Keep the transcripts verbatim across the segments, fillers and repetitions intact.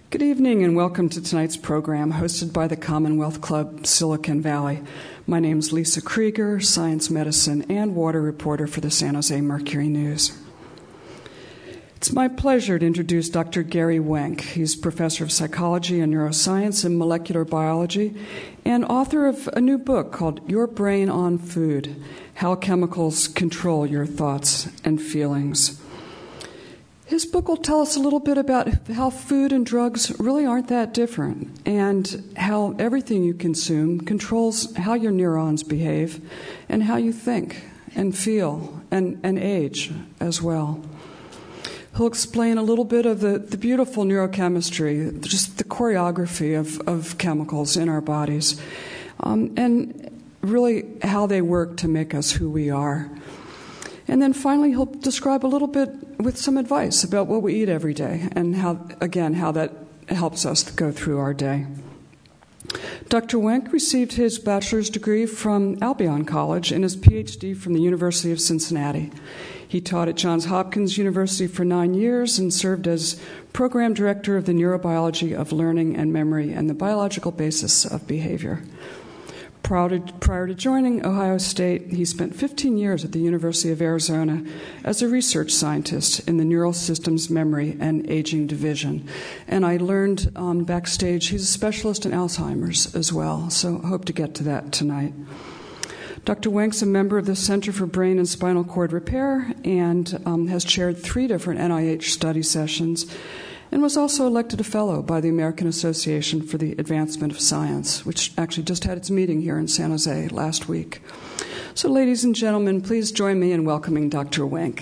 Good evening and welcome to tonight's program hosted by the Commonwealth Club Silicon Valley. My name is Lisa Krieger, science medicine and water reporter for the San Jose Mercury News. It's my pleasure to introduce Doctor Gary Wenk. He's professor of psychology and neuroscience and molecular biology and author of a new book called Your Brain on Food: How Chemicals Control Your Thoughts and Feelings. His book will tell us a little bit about how food and drugs really aren't that different and how everything you consume controls how your neurons behave and how you think and feel and, and age as well. He'll explain a little bit of the, the beautiful neurochemistry, just the choreography of, of chemicals in our bodies, um, and really how they work to make us who we are. And then finally, he'll describe a little bit with some advice about what we eat every day and how, again, how that helps us to go through our day. Doctor Wenk received his bachelor's degree from Albion College and his P H D from the University of Cincinnati. He taught at Johns Hopkins University for nine years and served as program director of the Neurobiology of Learning and Memory and the Biological Basis of Behavior. Prior to, prior to joining Ohio State, he spent fifteen years at the University of Arizona as a research scientist in the Neural Systems Memory and Aging Division. And I learned um, backstage he's a specialist in Alzheimer's as well, so hope to get to that tonight. Doctor Wenk's a member of the Center for Brain and Spinal Cord Repair and um, has chaired three different N I H study sessions, and was also elected a fellow by the American Association for the Advancement of Science, which actually just had its meeting here in San Jose last week. So, ladies and gentlemen, please join me in welcoming Doctor Wenk.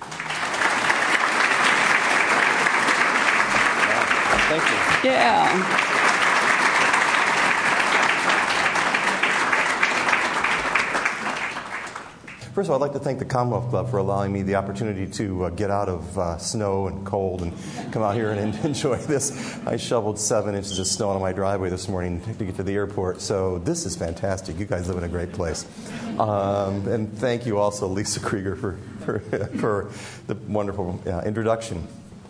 Thank you. Yeah. First of all, I'd like to thank the Commonwealth Club for allowing me the opportunity to uh, get out of uh, snow and cold and come out here and enjoy this. I shoveled seven inches of snow on my driveway this morning to get to the airport, so this is fantastic. You guys live in a great place. Um, and thank you also, Lisa Krieger, for, for, for the wonderful uh, introduction.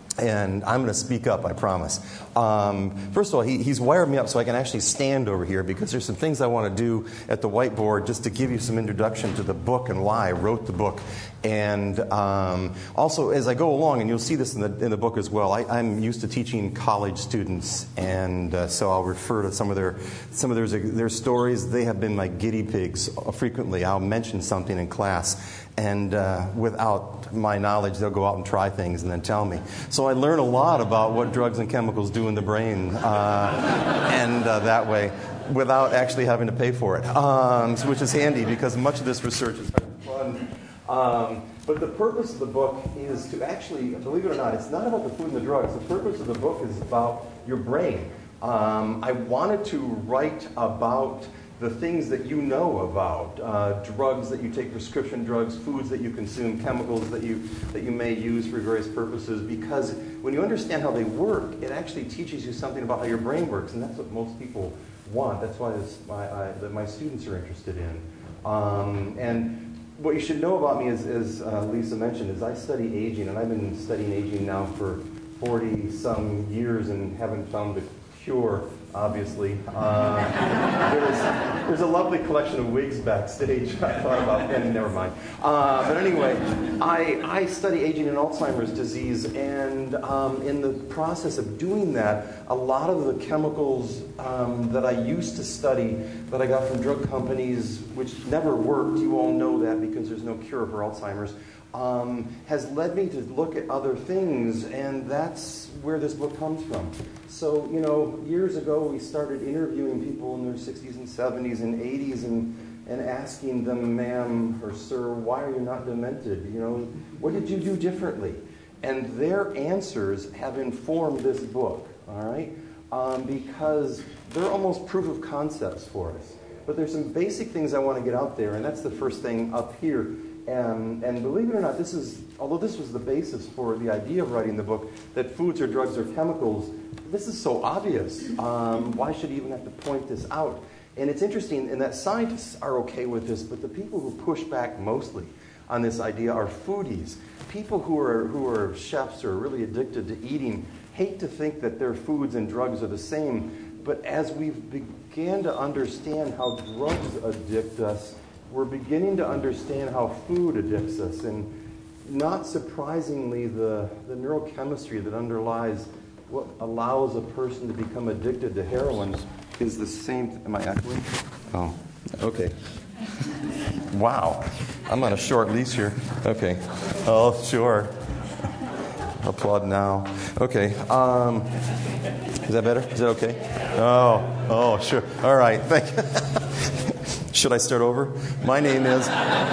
And I'm going to speak up, I promise. Um, first of all, he, he's wired me up so I can actually stand over here because there's some things I want to do at the whiteboard just to give you some introduction to the book and why I wrote the book. And um, also, as I go along, and you'll see this in the in the book as well, I, I'm used to teaching college students, and uh, so I'll refer to some of their some of their their stories. They have been my guinea pigs frequently. I'll mention something in class, and uh, without my knowledge, they'll go out and try things and then tell me. So I learn a lot about what drugs and chemicals do in the brain, uh, and uh, that way, without actually having to pay for it, um, which is handy because much of this research is fun. Um, but the purpose of the book is to actually, believe it or not, it's not about the food and the drugs. The purpose of the book is about your brain. Um, I wanted to write about the things that you know about, uh, drugs that you take, prescription drugs, foods that you consume, chemicals that you that you may use for various purposes, because when you understand how they work, it actually teaches you something about how your brain works, and that's what most people want. That's why this, my, I, that my students are interested in. Um, and what you should know about me, is, as uh, Lisa mentioned, is I study aging, and I've been studying aging now for forty-some years and haven't found the cure, obviously. Uh, there's, there's a lovely collection of wigs backstage. I thought about, and never mind. Uh, but anyway, I, I study aging and Alzheimer's disease, and um, in the process of doing that, a lot of the chemicals um, that I used to study that I got from drug companies, which never worked, you all know that because there's no cure for Alzheimer's, Um, has led me to look at other things, and that's where this book comes from. So, you know, years ago we started interviewing people in their sixties and seventies and eighties and, and asking them, ma'am or sir, why are you not demented? You know, what did you do differently? And their answers have informed this book, all right? Um, because they're almost proof of concepts for us. But there's some basic things I want to get out there, and that's the first thing up here. And, and believe it or not, this is, although this was the basis for the idea of writing the book, that foods or drugs or chemicals, this is so obvious. Um, why should you even have to point this out? And it's interesting in that scientists are okay with this, but the people who push back mostly on this idea are foodies. People who are, who are chefs or really addicted to eating hate to think that their foods and drugs are the same, but as we've began to understand how drugs addict us, we're beginning to understand how food addicts us. And not surprisingly, the, the neurochemistry that underlies what allows a person to become addicted to heroin is the same. Am I echoing? Oh, okay. Wow. I'm on a short leash here. Okay. Oh, sure. Applaud now. Okay. Um, is that better? Is that okay? Oh, oh, sure. All right. Thank you. Should I start over? My name is...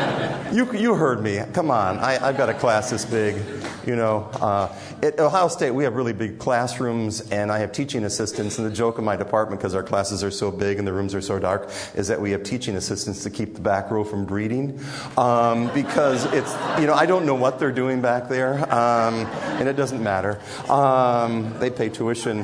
You you heard me. Come on. I, I've got a class this big. You know, uh, at Ohio State, we have really big classrooms, and I have teaching assistants. And the joke in my department, because our classes are so big and the rooms are so dark, is that we have teaching assistants to keep the back row from breathing. Um, because it's, you know, I don't know what they're doing back there, um, and it doesn't matter. Um, they pay tuition.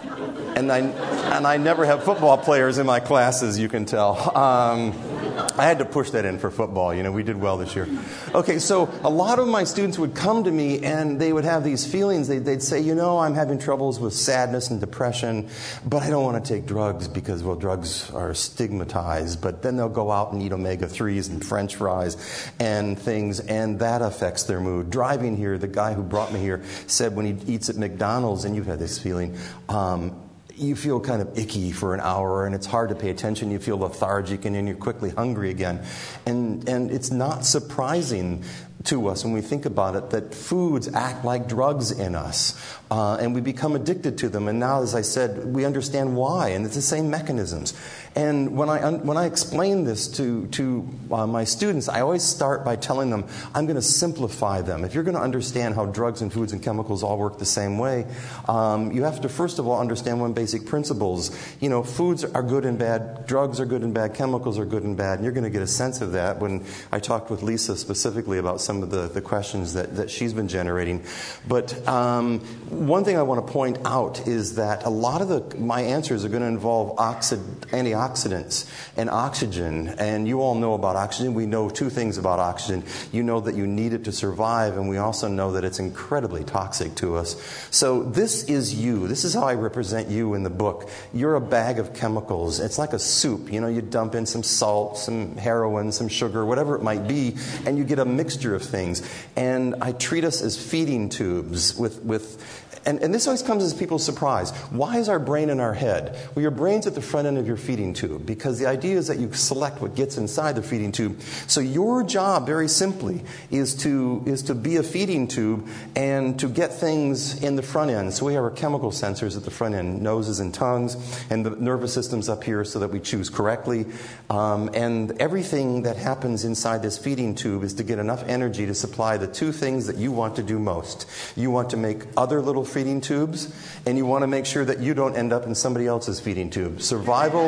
And I and I never have football players in my classes, you can tell. Um, I had to push that in for football. You know, we did well this year. Okay, so a lot of my students would come to me and they would have these feelings. They'd, they'd say, you know, I'm having troubles with sadness and depression, but I don't want to take drugs because, well, drugs are stigmatized. But then they'll go out and eat omega threes and French fries and things, and that affects their mood. Driving here, the guy who brought me here said when he eats at McDonald's, and you've had this feeling, um, you feel kind of icky for an hour, and it's hard to pay attention. You feel lethargic, and then you're quickly hungry again. And and it's not surprising to us when we think about it that foods act like drugs in us, uh, and we become addicted to them. And now, as I said, we understand why, and it's the same mechanisms. And when I when I explain this to to uh, my students, I always start by telling them I'm going to simplify them. If you're going to understand how drugs and foods and chemicals all work the same way, um, you have to first of all understand one basic principles. You know, foods are good and bad, drugs are good and bad, chemicals are good and bad, and you're going to get a sense of that when I talked with Lisa specifically about some of the, the questions that, that she's been generating. But um, one thing I want to point out is that a lot of the my answers are going to involve oxid, antioxidants and oxygen. And you all know about oxygen. We know two things about oxygen. You know that you need it to survive, and we also know that it's incredibly toxic to us. So this is you. This is how I represent you in the book. You're a bag of chemicals. It's like a soup. You know, you dump in some salt, some heroin, some sugar, whatever it might be, and you get a mixture of things. And I treat us as feeding tubes with, with and, and this always comes as people's surprise. Why is our brain in our head? Well, your brain's at the front end of your feeding tube, because the idea is that you select what gets inside the feeding tube. So your job, very simply, is to is to be a feeding tube and to get things in the front end. So we have our chemical sensors at the front end, noses and tongues, and the nervous system's up here so that we choose correctly. Um, and everything that happens inside this feeding tube is to get enough energy to supply the two things that you want to do most. You want to make other little feeding tubes, and you want to make sure that you don't end up in somebody else's feeding tube. Survival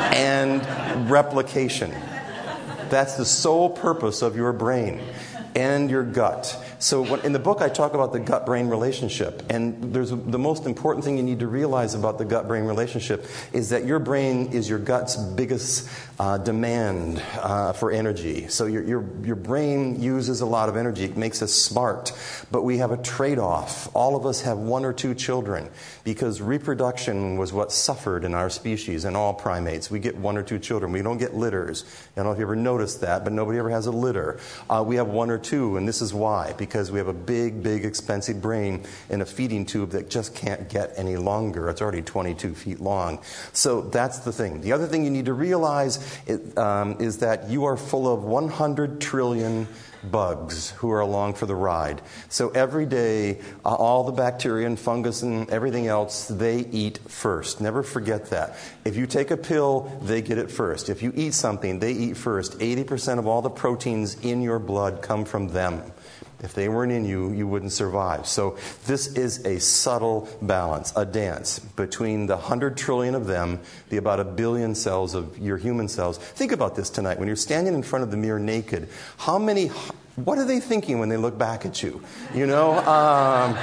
and replication. That's the sole purpose of your brain and your gut. So when, in the book, I talk about the gut-brain relationship. And there's a, the most important thing you need to realize about the gut-brain relationship is that your brain is your gut's biggest uh, demand uh, for energy. So your, your, your brain uses a lot of energy. It makes us smart. But we have a trade-off. All of us have one or two children because reproduction was what suffered in our species and all primates. We get one or two children. We don't get litters. I don't know if you ever noticed that, but nobody ever has a litter. Uh, we have one or two, and this is why. Because Because we have a big, big, expensive brain in a feeding tube that just can't get any longer. It's already twenty-two feet long. So that's the thing. The other thing you need to realize is, um, is that you are full of one hundred trillion bugs who are along for the ride. So every day, uh, all the bacteria and fungus and everything else, they eat first. Never forget that. If you take a pill, they get it first. If you eat something, they eat first. eighty percent of all the proteins in your blood come from them. If they weren't in you, you wouldn't survive. So this is a subtle balance, a dance between the one hundred trillion of them, the about a billion cells of your human cells. Think about this tonight. When you're standing in front of the mirror naked, how many what are they thinking when they look back at you? You know, um,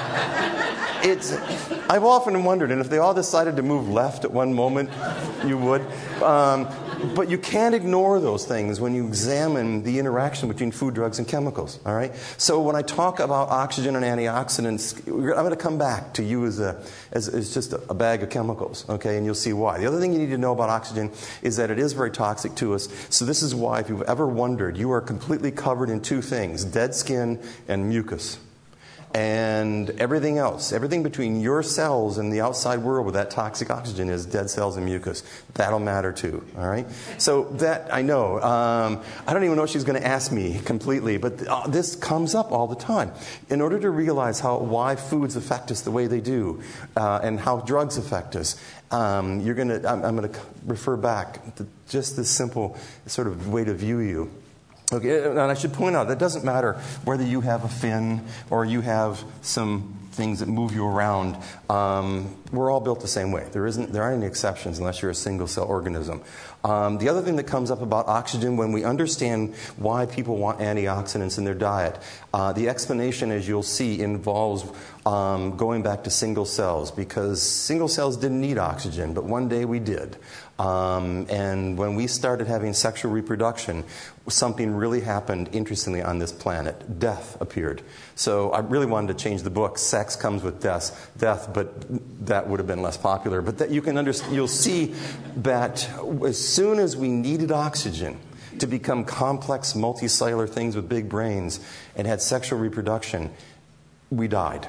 it's. I've often wondered, and if they all decided to move left at one moment, you would. Um, but you can't ignore those things when you examine the interaction between food, drugs, and chemicals. All right. So when I talk about oxygen and antioxidants, I'm going to come back to you as a as, as just a, a bag of chemicals. Okay, and you'll see why. The other thing you need to know about oxygen is that it is very toxic to us. So this is why, if you've ever wondered, you are completely covered in two things: dead skin and mucus. And everything else, everything between your cells and the outside world where that toxic oxygen is, dead cells and mucus. That'll matter too, all right? So that, I know. Um, I don't even know what she's going to ask me completely, but th- uh, this comes up all the time. In order to realize how why foods affect us the way they do, uh, and how drugs affect us, um, you're going to, I'm, I'm going to refer back to just this simple sort of way to view you. Okay, and I should point out, that doesn't matter whether you have a fin or you have some things that move you around. Um, we're all built the same way. There isn't, there aren't any exceptions unless you're a single-cell organism. Um, the other thing that comes up about oxygen, when we understand why people want antioxidants in their diet, uh, the explanation, as you'll see, involves um, going back to single cells, because single cells didn't need oxygen, but one day we did. Um, and when we started having sexual reproduction, something really happened, interestingly, on this planet. Death appeared. So I really wanted to change the book. Sex comes with death, death, but that would have been less popular. But that you can understand, you'll see that as soon as we needed oxygen to become complex, multicellular things with big brains and had sexual reproduction, we died.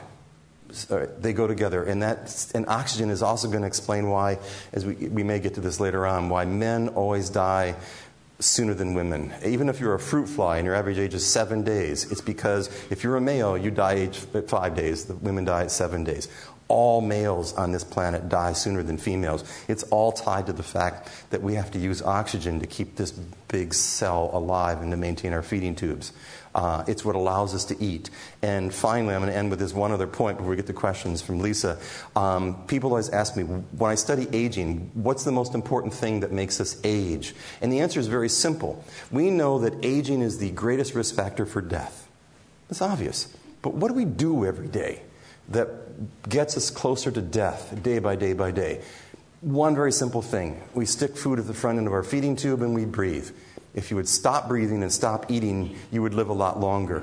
They go together, and that and oxygen is also going to explain why, as we we may get to this later on, why men always die sooner than women. Even if you're a fruit fly and your average age is seven days, it's because if you're a male, you die age at five days. The women die at seven days. All males on this planet die sooner than females. It's all tied to the fact that we have to use oxygen to keep this big cell alive and to maintain our feeding tubes. Uh, it's what allows us to eat. And finally, I'm going to end with this one other point before we get to questions from Lisa. Um, people always ask me, when I study aging, what's the most important thing that makes us age? And the answer is very simple. We know that aging is the greatest risk factor for death. It's obvious. But what do we do every day that gets us closer to death day by day by day? One very simple thing. We stick food at the front end of our feeding tube and we breathe. If you would stop breathing and stop eating, you would live a lot longer.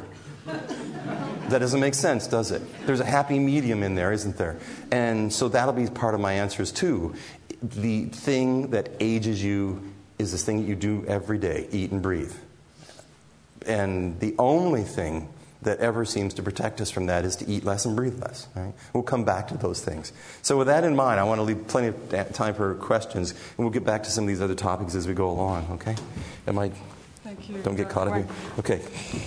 That doesn't make sense, does it? There's a happy medium in there, isn't there? And so that'll be part of my answers too. The thing that ages you is this thing that you do every day, eat and breathe. And the only thing that ever seems to protect us from that is to eat less and breathe less. Right? We'll come back to those things. So with that in mind, I want to leave plenty of time for questions, and we'll get back to some of these other topics as we go along, okay? Am I... Thank you. Don't get caught up here. Okay.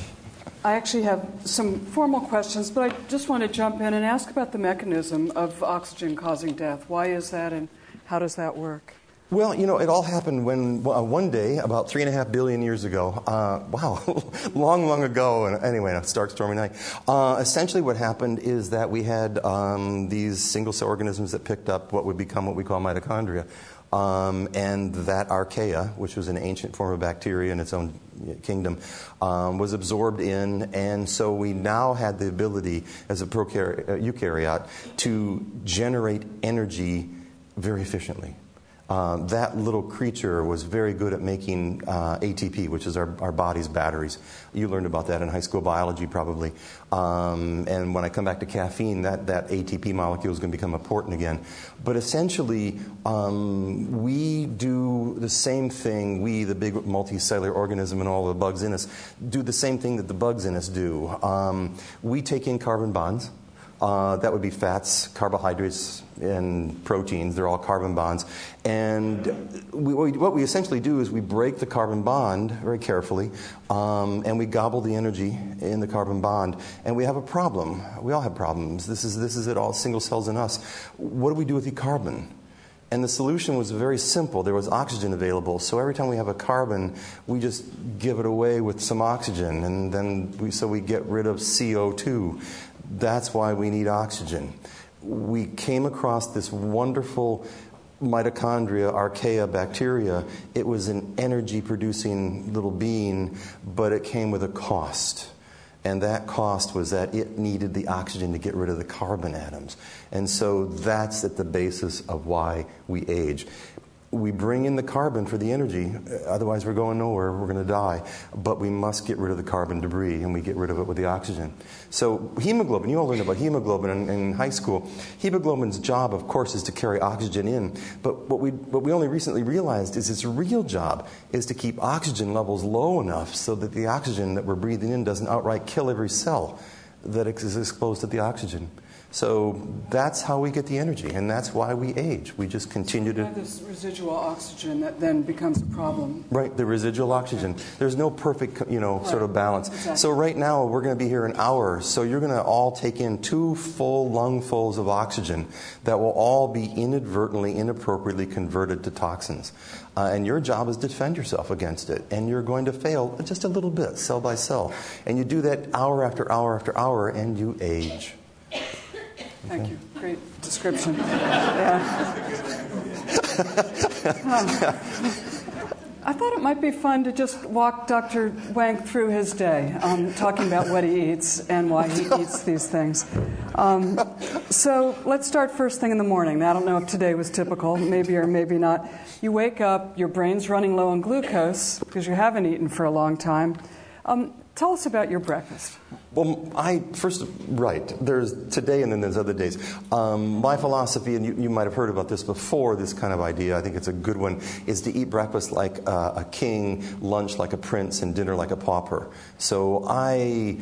I actually have some formal questions, but I just want to jump in and ask about the mechanism of oxygen causing death. Why is that, and how does that work? Well, you know, it all happened when uh, one day, about three and a half billion years ago, uh, wow, long, long ago, and anyway, a stark, stormy night. Uh, essentially what happened is that we had um, these single-cell organisms that picked up what would become what we call mitochondria. Um, and that archaea, which was an ancient form of bacteria in its own kingdom, um, was absorbed in, and so we now had the ability, as a prokaryote, uh, eukaryote, to generate energy very efficiently. Uh, that little creature was very good at making uh, A T P, which is our, our body's batteries. You learned about that in high school biology, probably. Um, and when I come back to caffeine, that, that A T P molecule is going to become important again. But essentially, um, we do the same thing. We, the big multicellular organism and all the bugs in us, do the same thing that the bugs in us do. Um, we take in carbon bonds. Uh, that would be fats, carbohydrates, and proteins. They're all carbon bonds. And we, what we essentially do is we break the carbon bond very carefully, um, and we gobble the energy in the carbon bond. And we have a problem. We all have problems. This is, this is it, all single cells in us. What do we do with the carbon? And the solution was very simple. There was oxygen available. So every time we have a carbon, we just give it away with some oxygen. And then we, so we get rid of C O two. That's why we need oxygen. We came across this wonderful mitochondria, archaea bacteria. It was an energy-producing little being, but it came with a cost. And that cost was that it needed the oxygen to get rid of the carbon atoms. And so that's at the basis of why we age. We bring in the carbon for the energy, otherwise we're going nowhere, we're going to die. But we must get rid of the carbon debris, and we get rid of it with the oxygen. So hemoglobin, you all learned about hemoglobin in, in high school. Hemoglobin's job, of course, is to carry oxygen in. But what we, what we only recently realized is its real job is to keep oxygen levels low enough so that the oxygen that we're breathing in doesn't outright kill every cell that is exposed to the oxygen. So that's how we get the energy, and that's why we age. We just continue to... You have this residual oxygen that then becomes a problem. Right, the residual oxygen. There's no perfect, you know, right. sort of balance. Exactly. So right now, we're going to be here an hour, so you're going to all take in two full lungfuls of oxygen that will all be inadvertently, inappropriately converted to toxins. Uh, and your job is to defend yourself against it. And you're going to fail just a little bit, cell by cell. And you do that hour after hour after hour, and you age. Thank okay. you. Great description. Yeah. um, I thought it might be fun to just walk Doctor Wank through his day, um, talking about what he eats and why he eats these things. Um, so let's start first thing in the morning. I don't know if today was typical, maybe or maybe not. You wake up, your brain's running low on glucose because you haven't eaten for a long time. Um, tell us about your breakfast. Well, I first, right, there's today and then there's other days. Um, my philosophy, and you, you might have heard about this before, this kind of idea, I think it's a good one, is to eat breakfast like uh, a king, lunch like a prince, and dinner like a pauper. So I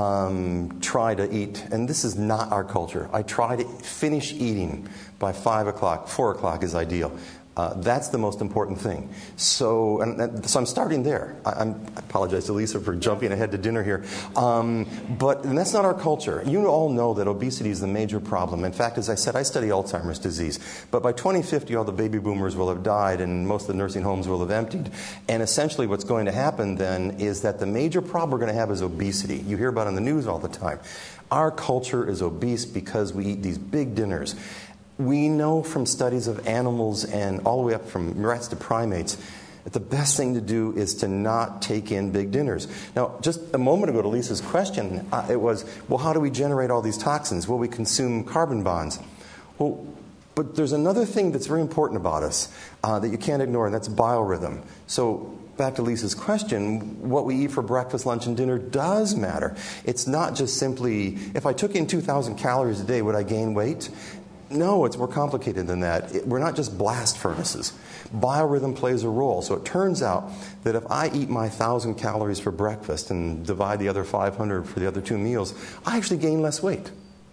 um, try to eat, and this is not our culture, I try to finish eating by five o'clock, four o'clock is ideal. Uh, that's the most important thing. So, and, and, so I'm starting there. I, I'm, I apologize to Lisa for jumping ahead to dinner here. Um, but and that's not our culture. You all know that obesity is the major problem. In fact, as I said, I study Alzheimer's disease. But by twenty fifty, all the baby boomers will have died and most of the nursing homes will have emptied. And essentially what's going to happen then is that the major problem we're going to have is obesity. You hear about it on the news all the time. Our culture is obese because we eat these big dinners. We know from studies of animals and all the way up from rats to primates that the best thing to do is to not take in big dinners. Now, just a moment ago to Lisa's question, uh, it was, well, how do we generate all these toxins? Well, we consume carbon bonds. Well, but there's another thing that's very important about us uh, that you can't ignore, and that's biorhythm. So back to Lisa's question, what we eat for breakfast, lunch, and dinner does matter. It's not just simply, if I took in two thousand calories a day, would I gain weight? No, it's more complicated than that. It, we're not just blast furnaces. Biorhythm plays a role. So it turns out that if I eat my one thousand calories for breakfast and divide the other five hundred for the other two meals, I actually gain less weight.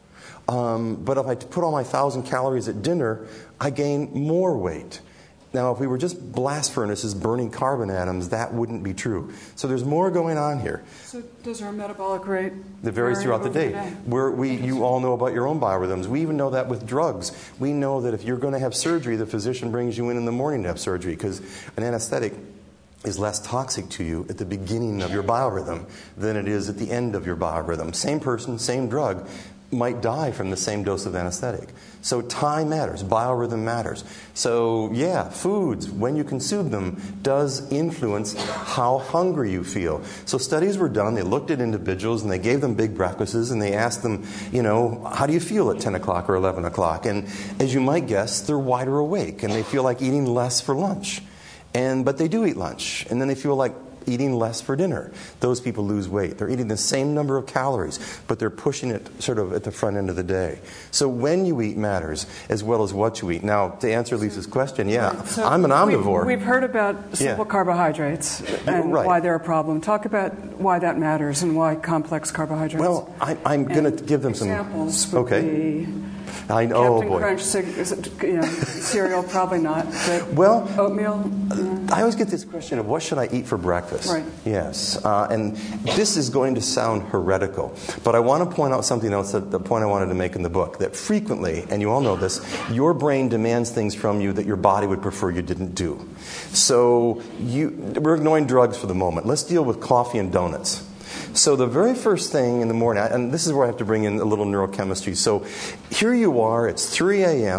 Um, but if I put all my one thousand calories at dinner, I gain more weight. Now, if we were just blast furnaces burning carbon atoms, that wouldn't be true. So there's more going on here. So does our metabolic rate It varies throughout the day. day? We're, we, you all know about your own biorhythms. We even know that with drugs. We know that if you're going to have surgery, the physician brings you in in the morning to have surgery because an anesthetic is less toxic to you at the beginning of your biorhythm than it is at the end of your biorhythm. Same person, same drug, might die from the same dose of anesthetic. So time matters, biorhythm matters. So yeah, foods, when you consume them, does influence how hungry you feel. So studies were done, they looked at individuals and they gave them big breakfasts and they asked them, you know, how do you feel at ten o'clock or eleven o'clock? And as you might guess, they're wider awake and they feel like eating less for lunch. And but they do eat lunch, and then they feel like eating less for dinner. Those people lose weight. They're eating the same number of calories, but they're pushing it sort of at the front end of the day. So when you eat matters as well as what you eat. Now, to answer Lisa's question, yeah, right. so I'm an omnivore. We've, we've heard about simple yeah. carbohydrates and right. why they're a problem. Talk about why that matters and why complex carbohydrates. Well, I, I'm going to give them examples some. Would okay. Be I know, Captain oh boy. Crunch, is it, you know, cereal, probably not. But well, oatmeal. Yeah. I always get this question of what should I eat for breakfast? Right. Yes, uh, and this is going to sound heretical, but I want to point out something else. That the point I wanted to make in the book that frequently, and you all know this, your brain demands things from you that your body would prefer you didn't do. So you, we're ignoring drugs for the moment. Let's deal with coffee and donuts. So the very first thing in the morning, and this is where I have to bring in a little neurochemistry. So here you are, it's three a.m.,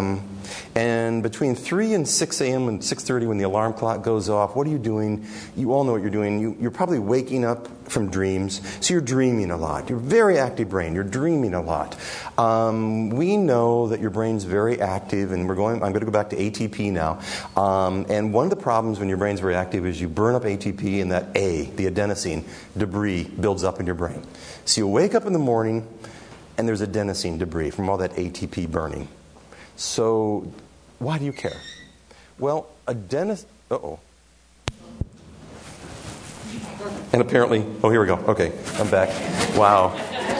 And between three and six a.m. and six thirty when the alarm clock goes off, what are you doing? You all know what you're doing. You, you're probably waking up from dreams. So you're dreaming a lot. You're a very active brain. You're dreaming a lot. Um, we know that your brain's very active, and we're going, I'm going to go back to A T P now. Um, and one of the problems when your brain's very active is you burn up A T P, and that A, the adenosine debris, builds up in your brain. So you wake up in the morning, and there's adenosine debris from all that A T P burning. So why do you care? Well, adenosine... Uh-oh. And apparently... Oh, here we go. Okay, I'm back. Wow.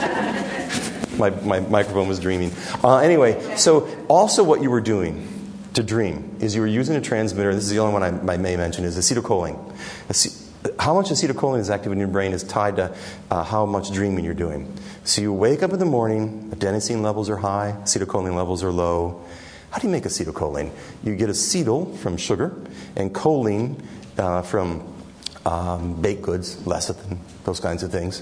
My, my microphone was dreaming. Uh, anyway, so also what you were doing to dream is you were using a transmitter. This is the only one I, I may mention, is acetylcholine. Ace- how much acetylcholine is active in your brain is tied to uh, how much dreaming you're doing. So you wake up in the morning, adenosine levels are high, acetylcholine levels are low. How do you make acetylcholine? You get acetyl from sugar and choline uh, from um, baked goods, lecithin, those kinds of things.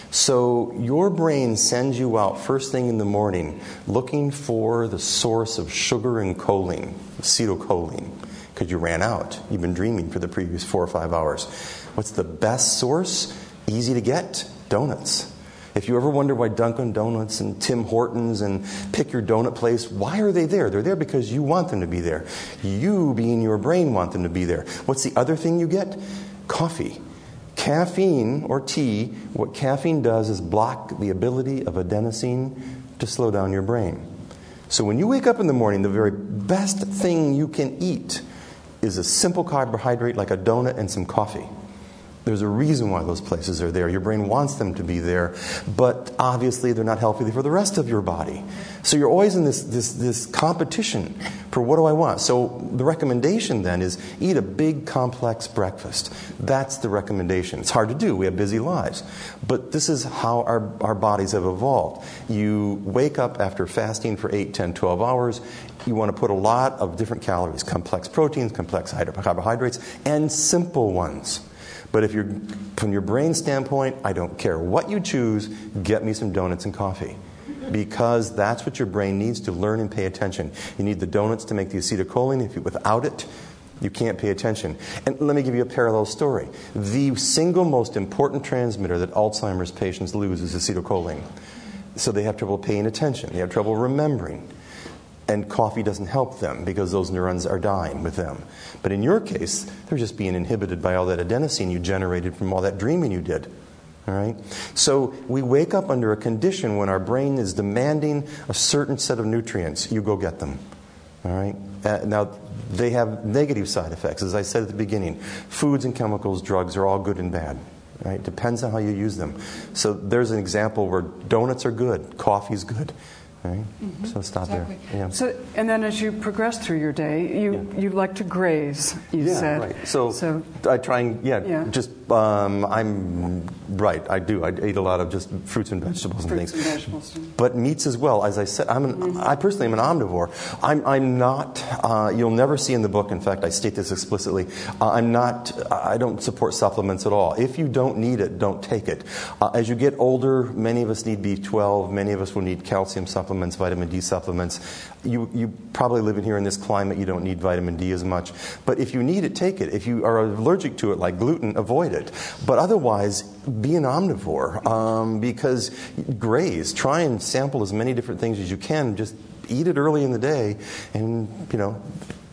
So your brain sends you out first thing in the morning looking for the source of sugar and choline, acetylcholine, because you ran out. You've been dreaming for the previous four or five hours. What's the best source? Easy to get? Donuts. If you ever wonder why Dunkin' Donuts and Tim Hortons and pick your donut place, why are they there? They're there because you want them to be there. You, being your brain, want them to be there. What's the other thing you get? Coffee. Caffeine, or tea, what caffeine does is block the ability of adenosine to slow down your brain. So when you wake up in the morning, the very best thing you can eat is a simple carbohydrate like a donut and some coffee. There's a reason why those places are there. Your brain wants them to be there, but obviously they're not healthy for the rest of your body. So you're always in this, this, this competition for what do I want. So the recommendation then is eat a big complex breakfast. That's the recommendation. It's hard to do. We have busy lives. But this is how our, our bodies have evolved. You wake up after fasting for eight, ten, twelve hours. You want to put a lot of different calories, complex proteins, complex carbohydrates, and simple ones. But if you're, from your brain standpoint, I don't care what you choose, get me some donuts and coffee. Because that's what your brain needs to learn and pay attention. You need the donuts to make the acetylcholine. If you, without it, you can't pay attention. And let me give you a parallel story. The single most important transmitter that Alzheimer's patients lose is acetylcholine. So they have trouble paying attention. They have trouble remembering. And coffee doesn't help them because those neurons are dying with them. But in your case, they're just being inhibited by all that adenosine you generated from all that dreaming you did. All right? So we wake up under a condition when our brain is demanding a certain set of nutrients. You go get them. All right? Uh, now, they have negative side effects. As I said at the beginning, foods and chemicals, drugs are all good and bad. Right? Depends on how you use them. So there's an example where donuts are good, coffee's good. Right? Mm-hmm. So stop exactly. there. Yeah. So, and then as you progress through your day, you, yeah. you like to graze, you yeah, said. Right. So, so I try and, yeah, yeah. just, um, I'm, right, I do. I eat a lot of just fruits and vegetables fruits and things. And vegetables. But meats as well. As I said, I'm an, mm-hmm. I personally am an omnivore. I'm, I'm not, uh, you'll never see in the book, in fact, I state this explicitly, uh, I'm not, I don't support supplements at all. If you don't need it, don't take it. Uh, as you get older, many of us need B twelve, many of us will need calcium supplements. Supplements, vitamin D supplements. You you probably living here in this climate, you don't need vitamin D as much. But if you need it, take it. If you are allergic to it, like gluten, avoid it. But otherwise, be an omnivore um, because graze. Try and sample as many different things as you can. Just eat it early in the day, and you know.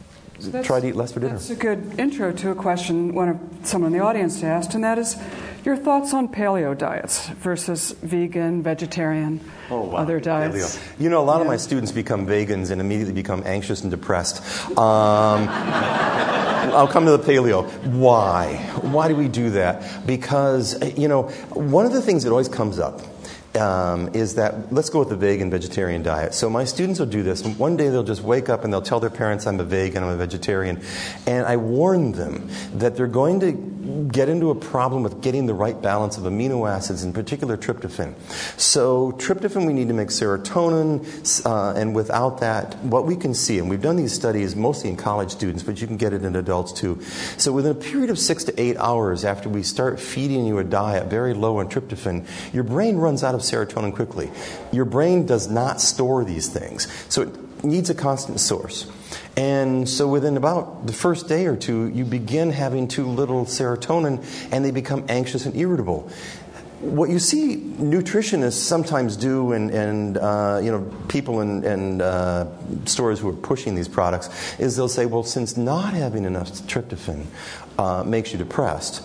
So try to eat less for dinner. That's a good intro to a question one of someone in the audience asked, and that is your thoughts on paleo diets versus vegan, vegetarian, oh, wow. other diets. Paleo. You know, a lot yeah. of my students become vegans and immediately become anxious and depressed. Um, I'll come to the paleo. Why? Why do we do that? Because, you know, one of the things that always comes up Um, is that, let's go with the vegan vegetarian diet. So my students will do this. One day they'll just wake up and they'll tell their parents, I'm a vegan, I'm a vegetarian. And I warn them that they're going to get into a problem with getting the right balance of amino acids, in particular tryptophan. So tryptophan, we need to make serotonin, uh, and without that, what we can see, and we've done these studies mostly in college students, but you can get it in adults too. So within a period of six to eight hours after we start feeding you a diet very low in tryptophan, your brain runs out of serotonin quickly. Your brain does not store these things. So it needs a constant source. And so within about the first day or two, you begin having too little serotonin, and they become anxious and irritable. What you see nutritionists sometimes do, and, and uh, you know, people in, in uh, stores who are pushing these products, is they'll say, well, since not having enough tryptophan uh, makes you depressed,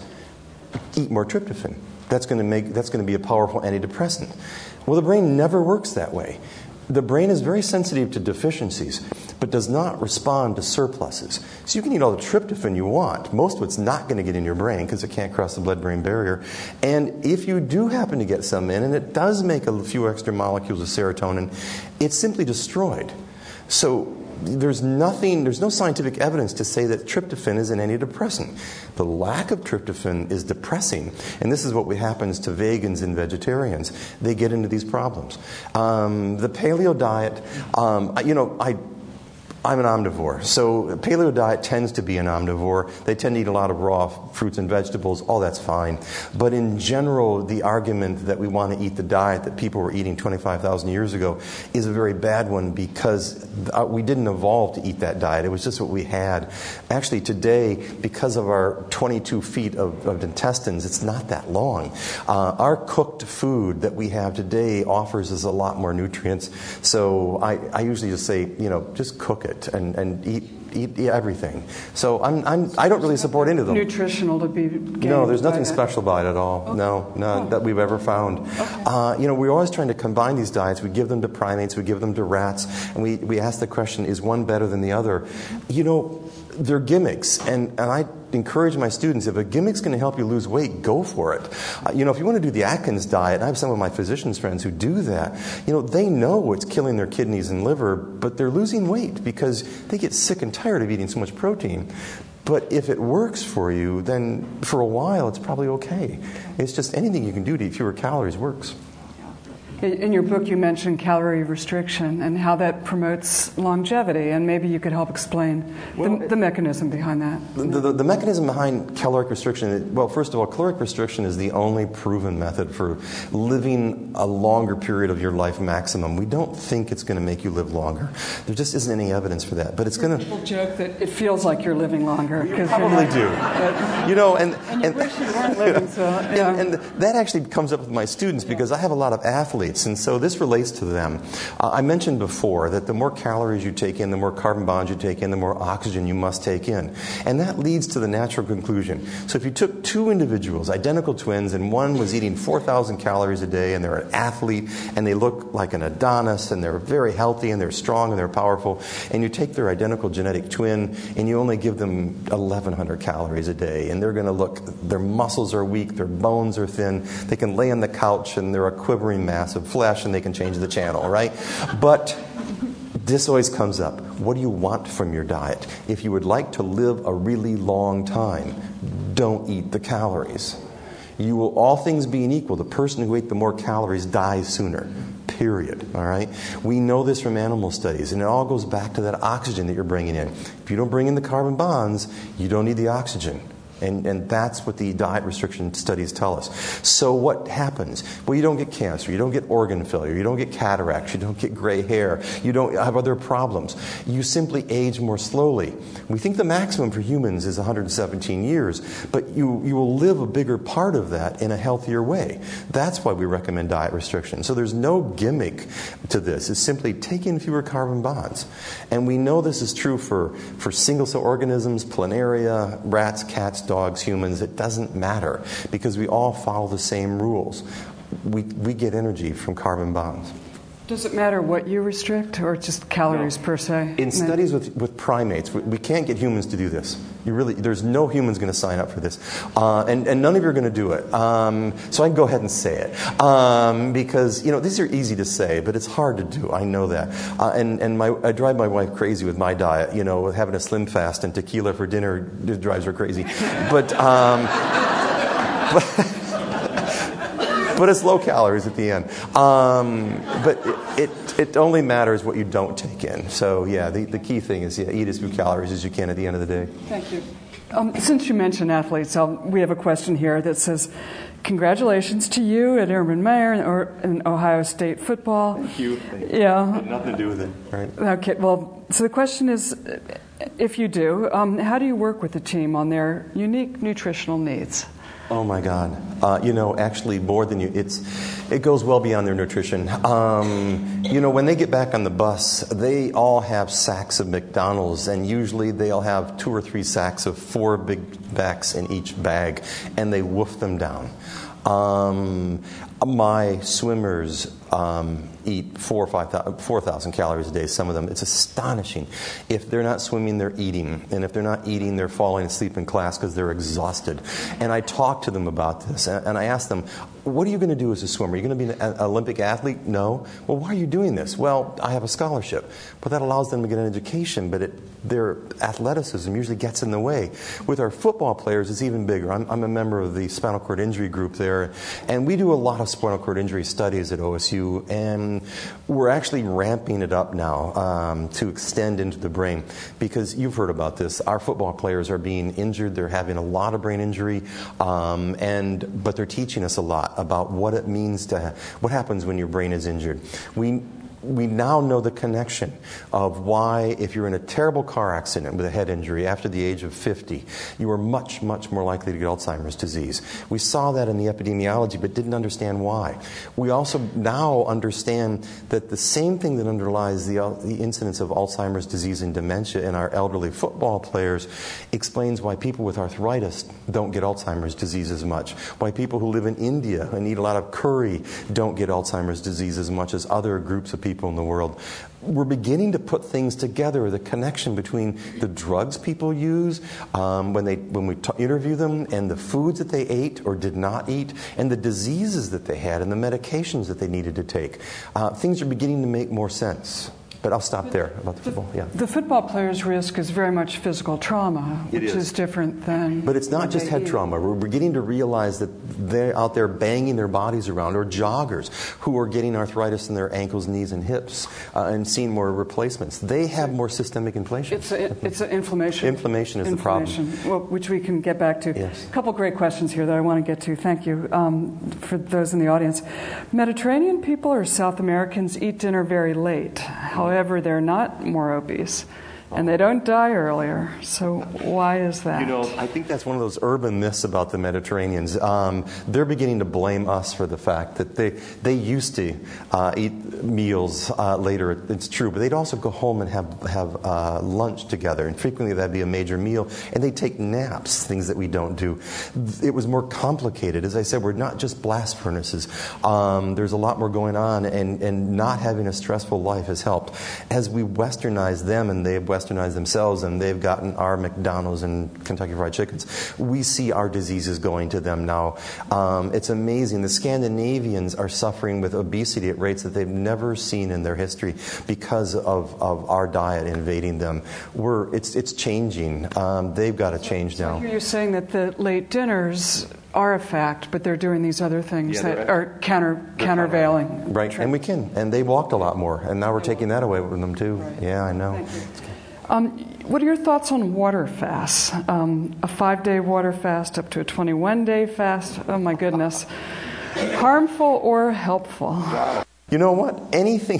eat more tryptophan. That's going to make that's going to be a powerful antidepressant. Well, the brain never works that way. The brain is very sensitive to deficiencies, but does not respond to surpluses. So you can eat all the tryptophan you want. Most of it's not going to get in your brain because it can't cross the blood-brain barrier. And if you do happen to get some in, and it does make a few extra molecules of serotonin, it's simply destroyed. So there's nothing, there's no scientific evidence to say that tryptophan is an antidepressant. The lack of tryptophan is depressing, and this is what happens to vegans and vegetarians. They get into these problems. Um, the paleo diet, um, you know, I. I'm an omnivore, so paleo diet tends to be an omnivore. They tend to eat a lot of raw fruits and vegetables. All that's fine. But in general, the argument that we want to eat the diet that people were eating twenty-five thousand years ago is a very bad one, because we didn't evolve to eat that diet. It was just what we had. Actually, today, because of our twenty-two feet of, of intestines, it's not that long. Uh, our cooked food that we have today offers us a lot more nutrients. So I, I usually just say, you know, just cook it. And, and eat, eat eat everything. So I'm, I'm I don't really support any of them. Nutritional to be gained. No, there's nothing by special about it at all. Okay. No, none oh. that we've ever found. Okay. Uh, you know, we're always trying to combine these diets. We give them to primates, we give them to rats, and we, we ask the question: is one better than the other? You know, they're gimmicks, and, and I encourage my students, if a gimmick's going to help you lose weight, go for it. Uh, you know, if you want to do the Atkins diet, and I have some of my physicians friends who do that, you know, they know it's killing their kidneys and liver, but they're losing weight because they get sick and tired of eating so much protein. But if it works for you, then for a while it's probably okay. It's just anything you can do to eat fewer calories works. In your book, you mentioned calorie restriction and how that promotes longevity, and maybe you could help explain well, the, the mechanism behind that. The, the, the mechanism behind caloric restriction, well, first of all, caloric restriction is the only proven method for living a longer period of your life maximum. We don't think it's going to make you live longer. There just isn't any evidence for that. But it's going to. People joke that it feels like you're living longer. You probably do. But, you know, and and you and, wish you weren't living so. Yeah. And, and that actually comes up with my students because I have a lot of athletes. And so this relates to them. Uh, I mentioned before that the more calories you take in, the more carbon bonds you take in, the more oxygen you must take in. And that leads to the natural conclusion. So if you took two individuals, identical twins, and one was eating four thousand calories a day, and they're an athlete, and they look like an Adonis, and they're very healthy, and they're strong, and they're powerful, and you take their identical genetic twin, and you only give them eleven hundred calories a day, and they're going to look, their muscles are weak, their bones are thin, they can lay on the couch, and they're a quivering mass of flesh, and they can change the channel, right? But this always comes up. What do you want from your diet? If you would like to live a really long time, don't eat the calories. You will, all things being equal, the person who ate the more calories dies sooner. Period. All right? We know this from animal studies, and it all goes back to that oxygen that you're bringing in. If you don't bring in the carbon bonds, you don't need the oxygen. And, and that's what the diet restriction studies tell us. So what happens? Well, you don't get cancer, you don't get organ failure, you don't get cataracts, you don't get gray hair, you don't have other problems. You simply age more slowly. We think the maximum for humans is one hundred seventeen years, but you, you will live a bigger part of that in a healthier way. That's why we recommend diet restriction. So there's no gimmick to this. It's simply take in fewer carbon bonds. And we know this is true for, for single-cell organisms, planaria, rats, cats, dogs, humans. It doesn't matter because we all follow the same rules. We, we get energy from carbon bonds. Does it matter what you restrict, or just calories no. per se? In studies with, with primates, we, we can't get humans to do this. You really, there's no humans going to sign up for this, uh, and, and none of you are going to do it. Um, so I can go ahead and say it um, because you know these are easy to say, but it's hard to do. I know that, uh, and and my I drive my wife crazy with my diet. You know, with having a slim fast and tequila for dinner, it drives her crazy. But. Um, but but it's low calories at the end. Um, but it, it it only matters what you don't take in. So yeah, the, the key thing is yeah, eat as few calories as you can at the end of the day. Thank you. Um, since you mentioned athletes, I'll, we have a question here that says, congratulations to you at Urban Meyer or in Ohio State football. Thank you. Thank you. Yeah. Had nothing to do with it, right? Okay, well, so the question is, if you do, um, how do you work with the team on their unique nutritional needs? Oh my God! Uh, you know, actually, more than you, it's it goes well beyond their nutrition. Um, you know, when they get back on the bus, they all have sacks of McDonald's, and usually they'll have two or three sacks of four Big Macs in each bag, and they wolf them down. Um, my swimmers um, eat four or five thousand, four thousand calories a day. Some of them, it's astonishing. If they're not swimming, they're eating, and if they're not eating, they're falling asleep in class because they're exhausted. And I talk to them about this, and I ask them, "What are you going to do as a swimmer? Are you going to be an Olympic athlete?" "No." "Well, why are you doing this?" "Well, I have a scholarship." But that allows them to get an education, but it, their athleticism usually gets in the way. With our football players, it's even bigger. I'm, I'm a member of the spinal cord injury group there, and we do a lot of spinal cord injury studies at O S U, and we're actually ramping it up now um, to extend into the brain, because you've heard about this. Our football players are being injured. They're having a lot of brain injury, um, and but they're teaching us a lot about what it means to, what happens when your brain is injured. We We now know the connection of why, if you're in a terrible car accident with a head injury after the age of fifty, you are much, much more likely to get Alzheimer's disease. We saw that in the epidemiology, but didn't understand why. We also now understand that the same thing that underlies the, the incidence of Alzheimer's disease and dementia in our elderly football players explains why people with arthritis don't get Alzheimer's disease as much, why people who live in India and eat a lot of curry don't get Alzheimer's disease as much as other groups of people people in the world. We're beginning to put things together, the connection between the drugs people use um, when they when we t- interview them, and the foods that they ate or did not eat, and the diseases that they had, and the medications that they needed to take. Uh, things are beginning to make more sense. But I'll stop there about the football. Yeah. The football player's risk is very much physical trauma, which is. is different than... But it's not just head eat. trauma. We're beginning to realize that they're out there banging their bodies around, or joggers who are getting arthritis in their ankles, knees, and hips, uh, and seeing more replacements. They have more systemic inflammation. It's a, it's an inflammation. Inflammation is inflammation, the problem. Well, which we can get back to. Yes. A couple great questions here that I want to get to. Thank you um, for those in the audience. Mediterranean people or South Americans eat dinner very late. However, they're not more obese, and they don't die earlier. So why is that? You know, I think that's one of those urban myths about the Mediterraneans. Um, they're beginning to blame us for the fact that they they used to uh, eat meals uh, later. It's true, but they'd also go home and have have uh, lunch together, and frequently that'd be a major meal. And they'd take naps, things that we don't do. It was more complicated. As I said, we're not just blast furnaces. Um, there's a lot more going on, and and not having a stressful life has helped. As we westernize them, and they have westernized themselves, and they've gotten our McDonald's and Kentucky Fried Chickens, we see our diseases going to them now. Um, it's amazing. The Scandinavians are suffering with obesity at rates that they've never seen in their history because of, of our diet invading them. We're it's it's changing. Um, they've got to change now. So you're saying that the late dinners are a fact, but they're doing these other things yeah, that are counter countervailing. Right, and we can, and they walked a lot more, and now we're taking that away from them too. Right. Yeah, I know. Um, what are your thoughts on water fasts? Um, a five-day water fast up to a twenty-one day fast? Oh my goodness. Harmful or helpful? You know what? Anything.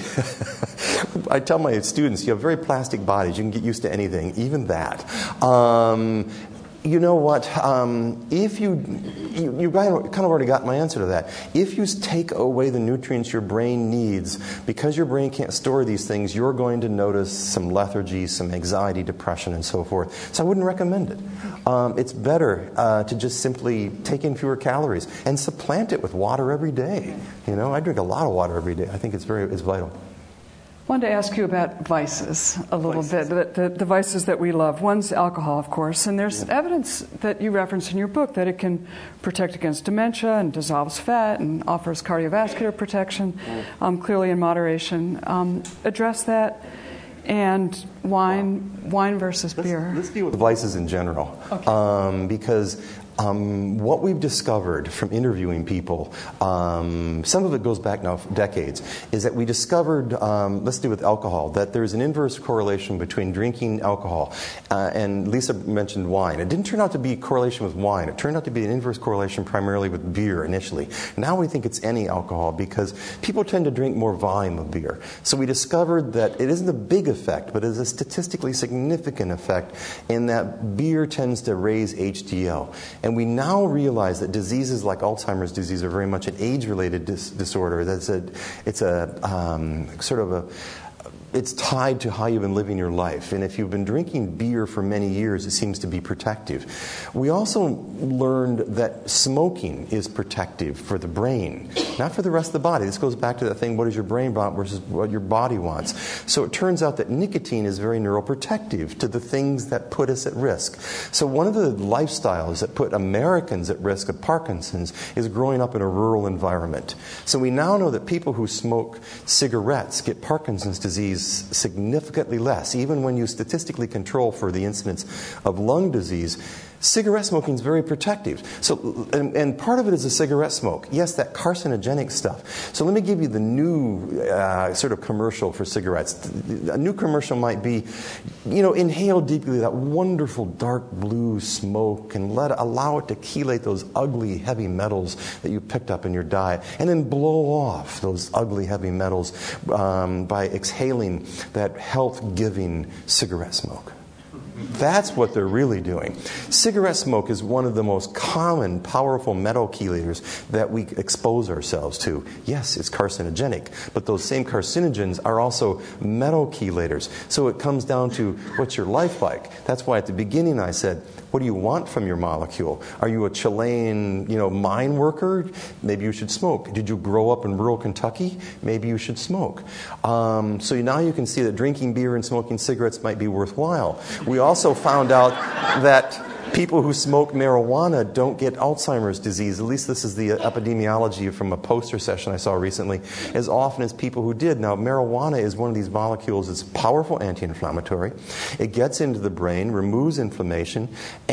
I tell my students, you have very plastic bodies. You can get used to anything, even that. Um, You know what? Um, if you, you, you kind of already got my answer to that. If you take away the nutrients your brain needs, because your brain can't store these things, you're going to notice some lethargy, some anxiety, depression, and so forth. So I wouldn't recommend it. Um, it's better uh, to just simply take in fewer calories and supplant it with water every day. You know, I drink a lot of water every day. I think it's very, it's vital. I wanted to ask you about vices a little vices. bit, the, the, the vices that we love. One's alcohol, of course, and there's yeah. evidence that you reference in your book that it can protect against dementia and dissolves fat and offers cardiovascular protection, um, clearly in moderation. Um, address that. And wine, wine versus let's, beer. Let's deal with vices in general, okay. um, because Um, what we've discovered from interviewing people, um, some of it goes back now decades, is that we discovered, um, let's do with alcohol, that there's an inverse correlation between drinking alcohol. Uh, and Lisa mentioned wine. It didn't turn out to be a correlation with wine. It turned out to be an inverse correlation primarily with beer initially. Now we think it's any alcohol because people tend to drink more volume of beer. So we discovered that it isn't a big effect, but it is a statistically significant effect in that beer tends to raise H D L. And we now realize that diseases like Alzheimer's disease are very much an age-related dis- disorder. That's a, it's a um, sort of a, it's tied to how you've been living your life. And if you've been drinking beer for many years, it seems to be protective. We also learned that smoking is protective for the brain, not for the rest of the body. This goes back to that thing, what does your brain want versus what your body wants. So it turns out that nicotine is very neuroprotective to the things that put us at risk. So one of the lifestyles that put Americans at risk of Parkinson's is growing up in a rural environment. So we now know that people who smoke cigarettes get Parkinson's disease significantly less, even when you statistically control for the incidence of lung disease. Cigarette smoking is very protective. So, and, and part of it is the cigarette smoke. Yes, that carcinogenic stuff. So let me give you the new uh, sort of commercial for cigarettes. A new commercial might be, you know, inhale deeply that wonderful dark blue smoke and let allow it to chelate those ugly heavy metals that you picked up in your diet, and then blow off those ugly heavy metals um, by exhaling that health-giving cigarette smoke. That's what they're really doing. Cigarette smoke is one of the most common, powerful metal chelators that we expose ourselves to. Yes, it's carcinogenic, but those same carcinogens are also metal chelators. So it comes down to, what's your life like? That's why at the beginning I said, what do you want from your molecule? Are you a Chilean, you know, mine worker? Maybe you should smoke. Did you grow up in rural Kentucky? Maybe you should smoke. Um, so now you can see that drinking beer and smoking cigarettes might be worthwhile. We also found out that people who smoke marijuana don't get Alzheimer's disease. At least this is the epidemiology from a poster session I saw recently, as often as people who did. Now, marijuana is one of these molecules that's powerful anti-inflammatory. It gets into the brain, removes inflammation,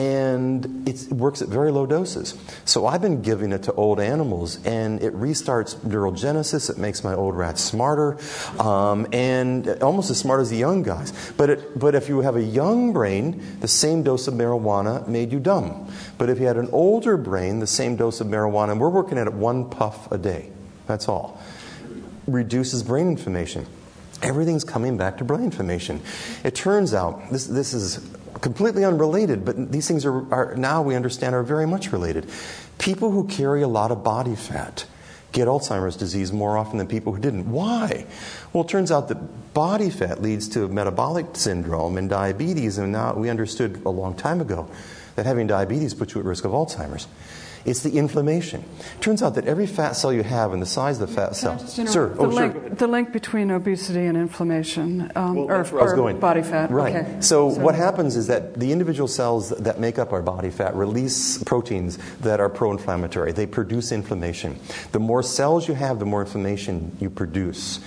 and it works at very low doses. So I've been giving it to old animals, and it restarts neurogenesis. It makes my old rats smarter, um, and almost as smart as the young guys. But it, but if you have a young brain, the same dose of marijuana made you dumb. But if you had an older brain, the same dose of marijuana, and we're working at it one puff a day, that's all, reduces brain inflammation. Everything's coming back to brain inflammation. It turns out, this, this is completely unrelated, but these things are, are now we understand are very much related. People who carry a lot of body fat get Alzheimer's disease more often than people who didn't. Why? Well, it turns out that body fat leads to metabolic syndrome and diabetes, and now we understood a long time ago that having diabetes puts you at risk of Alzheimer's. It's the inflammation. It turns out that every fat cell you have and the size of the fat cell... Sir, the, oh, link, sure. the link between obesity and inflammation, um, well, or, that's where I was or going. body fat. Right. Okay. So, so what happens is that the individual cells that make up our body fat release proteins that are pro-inflammatory. They produce inflammation. The more cells you have, the more inflammation you produce.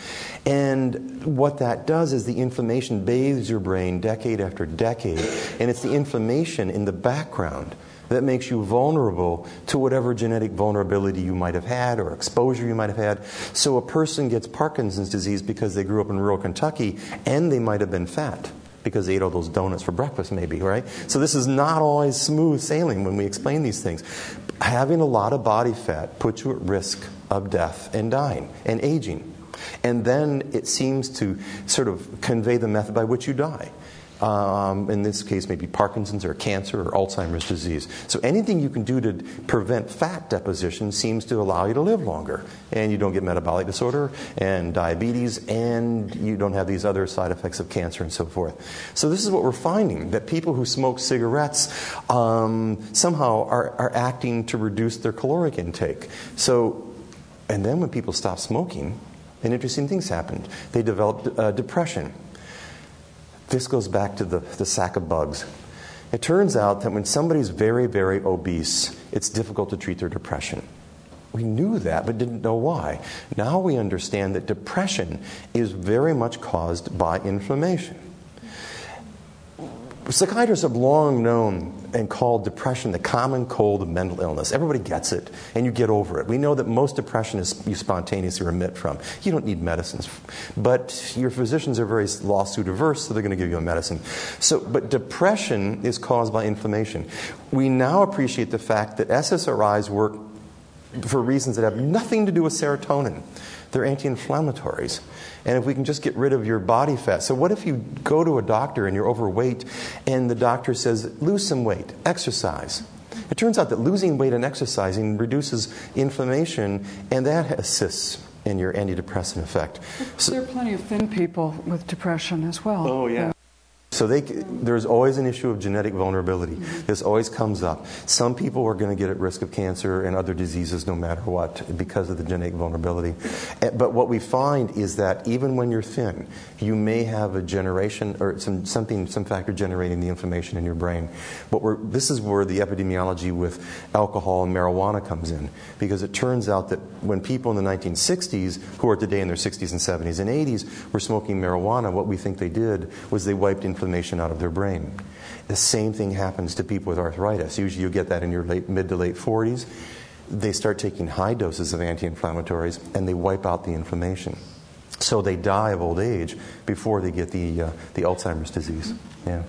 And what that does is the inflammation bathes your brain decade after decade, and it's the inflammation in the background that makes you vulnerable to whatever genetic vulnerability you might have had or exposure you might have had. So a person gets Parkinson's disease because they grew up in rural Kentucky and they might have been fat because they ate all those donuts for breakfast maybe, right? So this is not always smooth sailing when we explain these things. Having a lot of body fat puts you at risk of death and dying and aging. And then it seems to sort of convey the method by which you die. Um, in this case, maybe Parkinson's or cancer or Alzheimer's disease. So anything you can do to prevent fat deposition seems to allow you to live longer. And you don't get metabolic disorder and diabetes, and you don't have these other side effects of cancer and so forth. So this is what we're finding, that people who smoke cigarettes um, somehow are, are acting to reduce their caloric intake. So, and then when people stop smoking, an interesting thing's happened. They developed uh, depression. This goes back to the, the sack of bugs. It turns out that when somebody's very, very obese, it's difficult to treat their depression. We knew that, but didn't know why. Now we understand that depression is very much caused by inflammation. Psychiatrists have long known and called depression the common cold of mental illness. Everybody gets it, and you get over it. We know that most depression is you spontaneously remit from. You don't need medicines. But your physicians are very lawsuit averse, so they're going to give you a medicine. So, but depression is caused by inflammation. We now appreciate the fact that S S R Is work for reasons that have nothing to do with serotonin. They're anti-inflammatories. And if we can just get rid of your body fat. So what if you go to a doctor and you're overweight and the doctor says, lose some weight, exercise. It turns out that losing weight and exercising reduces inflammation, and that assists in your antidepressant effect. So, there are plenty of thin people with depression as well. Oh, yeah. So they, there's always an issue of genetic vulnerability. Mm-hmm. This always comes up. Some people are going to get at risk of cancer and other diseases no matter what because of the genetic vulnerability. But what we find is that even when you're thin, you may have a generation or some, something, some factor generating the inflammation in your brain. But we're, this is where the epidemiology with alcohol and marijuana comes in, because it turns out that when people in the nineteen sixties, who are today in their sixties and seventies and eighties, were smoking marijuana, what we think they did was they wiped inflammation inflammation out of their brain. The same thing happens to people with arthritis. Usually you get that in your late, mid to late forties. They start taking high doses of anti-inflammatories and they wipe out the inflammation. So they die of old age before they get the, uh, the Alzheimer's disease. Yeah.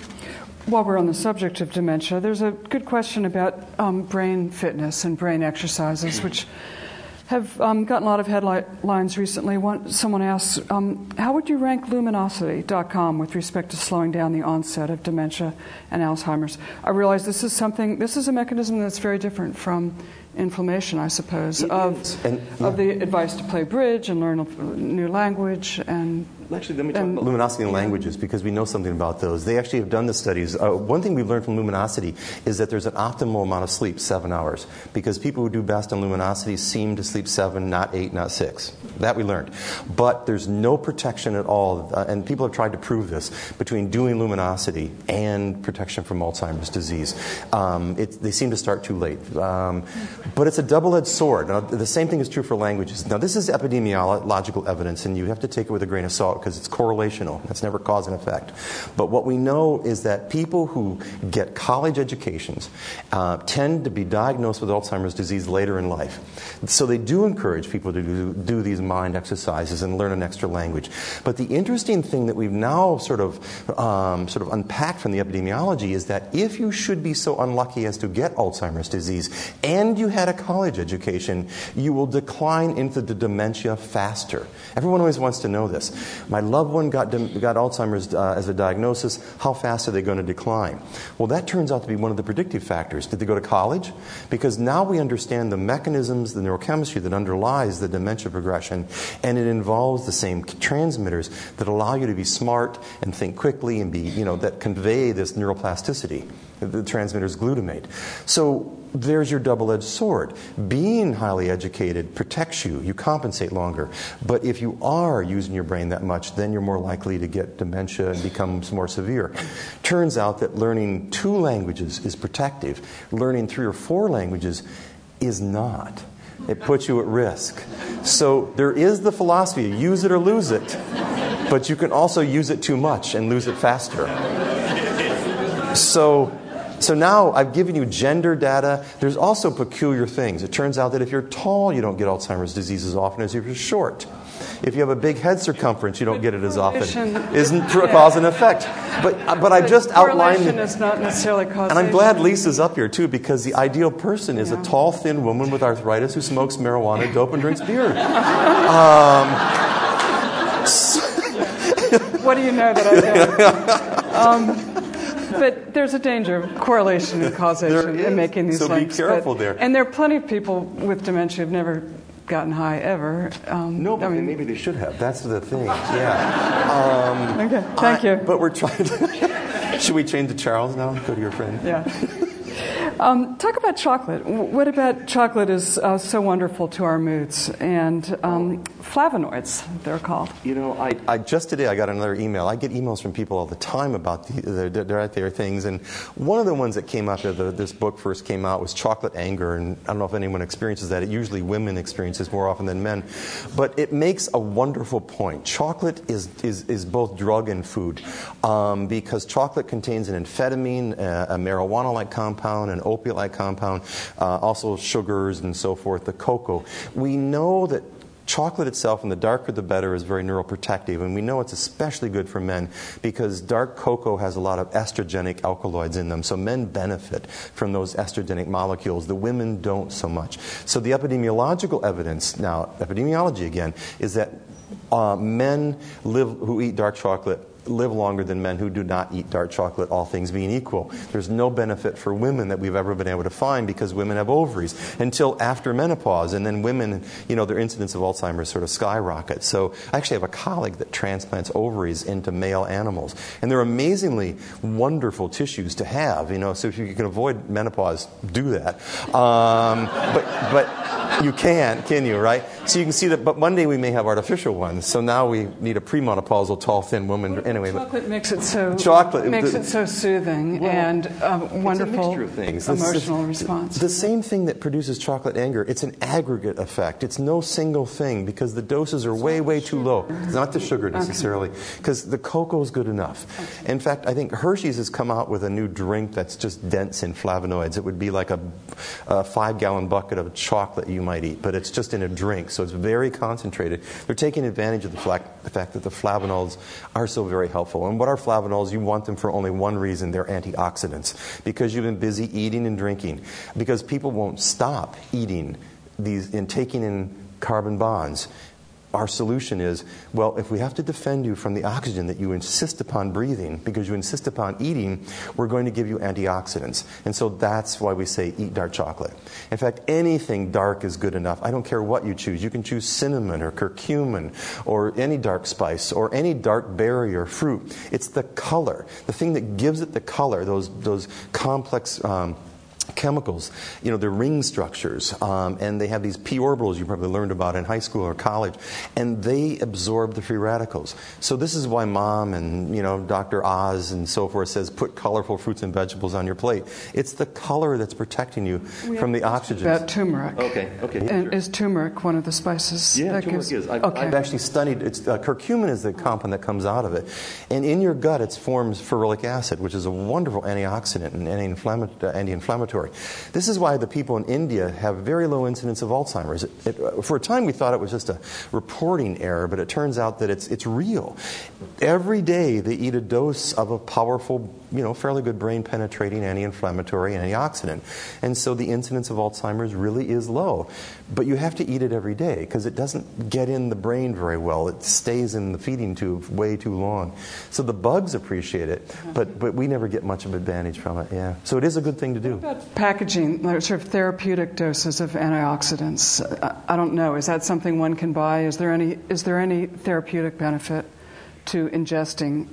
While we're on the subject of dementia, there's a good question about um, brain fitness and brain exercises, which have um, gotten a lot of headlines recently. One, someone asks, um, how would you rank Luminosity dot com with respect to slowing down the onset of dementia and Alzheimer's? I realize this is something, this is a mechanism that's very different from inflammation, I suppose, it of, and, yeah. of the advice to play bridge and learn a new language. And actually, let me talk and, about luminosity and languages, because we know something about those. They actually have done the studies. Uh, one thing we've learned from luminosity is that there's an optimal amount of sleep, seven hours, because people who do best on luminosity seem to sleep seven, not eight, not six. That we learned. But there's no protection at all, uh, and people have tried to prove this, between doing luminosity and protection from Alzheimer's disease. Um, it, they seem to start too late. Um, But it's a double-edged sword. Now, the same thing is true for languages. Now, this is epidemiological evidence, and you have to take it with a grain of salt because it's correlational. That's never cause and effect. But what we know is that people who get college educations uh, tend to be diagnosed with Alzheimer's disease later in life. So they do encourage people to do, do these mind exercises and learn an extra language. But the interesting thing that we've now sort of um, sort of unpacked from the epidemiology is that if you should be so unlucky as to get Alzheimer's disease and you had a college education, you will decline into the dementia faster. Everyone always wants to know this. My loved one got, got Alzheimer's uh, as a diagnosis. How fast are they going to decline? Well, that turns out to be one of the predictive factors. Did they go to college? Because now we understand the mechanisms, the neurochemistry that underlies the dementia progression, and it involves the same transmitters that allow you to be smart and think quickly and be, you know, that convey this neuroplasticity. The transmitter's glutamate. So there's your double-edged sword. Being highly educated protects you. You compensate longer. But if you are using your brain that much, then you're more likely to get dementia and become more severe. Turns out that learning two languages is protective. Learning three or four languages is not. It puts you at risk. So there is the philosophy, use it or lose it. But you can also use it too much and lose it faster. So... So now I've given you gender data. There's also peculiar things. It turns out that if you're tall, you don't get Alzheimer's disease as often as if you're short. If you have a big head circumference, you don't get it as often. Isn't yeah. cause and effect. But but I just outlined. Correlation is not necessarily causation. And I'm glad Lisa's up here too, because the ideal person is yeah. a tall, thin woman with arthritis who smokes marijuana, dope, and drinks beer. um, what do you know that I don't? Um, But there's a danger of correlation and causation in making these so links. So be careful but, there. And there are plenty of people with dementia who've never gotten high ever. Um, no, but I mean, maybe they should have. That's the thing. Yeah. Um, okay. Thank I, you. But we're trying to. Should we change to Charles now? Go to your friend. Yeah. Um, talk about chocolate. What about chocolate is uh, so wonderful to our moods? And um, flavonoids, they're called. You know, I, I just today I got another email. I get emails from people all the time about the, the, the there there things, and one of the ones that came out after this book first came out was chocolate anger, and I don't know if anyone experiences that. It usually women experience this more often than men, but it makes a wonderful point. Chocolate is is, is both drug and food, um, because chocolate contains an amphetamine, a, a marijuana-like compound, an opiate-like compound, uh, also sugars and so forth. The cocoa. We know that chocolate itself, and the darker the better, is very neuroprotective, and we know it's especially good for men because dark cocoa has a lot of estrogenic alkaloids in them, so men benefit from those estrogenic molecules. The women don't so much. So the epidemiological evidence, now epidemiology again, is that uh, men live who eat dark chocolate live longer than men who do not eat dark chocolate, all things being equal. There's no benefit for women that we've ever been able to find because women have ovaries until after menopause, and then women, you know, their incidence of Alzheimer's sort of skyrockets. So I actually have a colleague that transplants ovaries into male animals, and they're amazingly wonderful tissues to have, you know, so if you can avoid menopause, do that. Um, but, but you can't, can you, right? So you can see that, but one day we may have artificial ones, so now we need a premenopausal, tall, thin woman. Anyway, chocolate makes it so chocolate makes the, it so soothing well, and a wonderful it's a things. emotional the, response. The same thing that produces chocolate anger, it's an aggregate effect. It's no single thing because the doses are way, way too low. It's not the sugar necessarily, because okay. the cocoa is good enough. Okay. In fact, I think Hershey's has come out with a new drink that's just dense in flavonoids. It would be like a, a five-gallon bucket of chocolate you might eat, but it's just in a drink, so it's very concentrated. They're taking advantage of the fact, the fact that the flavonoids are so very helpful. And what are flavonols? You want them for only one reason. They're antioxidants. Because you've been busy eating and drinking. Because people won't stop eating these and taking in carbon bonds. Our solution is, well, if we have to defend you from the oxygen that you insist upon breathing because you insist upon eating, we're going to give you antioxidants. And so that's why we say eat dark chocolate. In fact, anything dark is good enough. I don't care what you choose. You can choose cinnamon or curcumin or any dark spice or any dark berry or fruit. It's the color. The thing that gives it the color, those, those complex um, chemicals, you know, they're ring structures, um, and they have these p orbitals you probably learned about in high school or college, and they absorb the free radicals. So this is why Mom and, you know, Doctor Oz and so forth says put colorful fruits and vegetables on your plate. It's the color that's protecting you we from the oxygen. About turmeric. Okay, okay. And sure. Is turmeric one of the spices? Yeah, that turmeric gives... is. I've, okay. I've actually studied. It's uh, curcumin is the compound that comes out of it, and in your gut it forms ferulic acid, which is a wonderful antioxidant and anti-inflammatory. This is why the people in India have very low incidence of Alzheimer's. It, it, for a time we thought it was just a reporting error, but it turns out that it's it's real. Every day they eat a dose of a powerful, you know, fairly good brain-penetrating anti-inflammatory antioxidant. And so the incidence of Alzheimer's really is low. But you have to eat it every day because it doesn't get in the brain very well. It stays in the feeding tube way too long. So the bugs appreciate it, but, but we never get much of advantage from it, yeah. So it is a good thing to do. What about packaging, like sort of therapeutic doses of antioxidants? I, I don't know. Is that something one can buy? Is there any, is there any therapeutic benefit to ingesting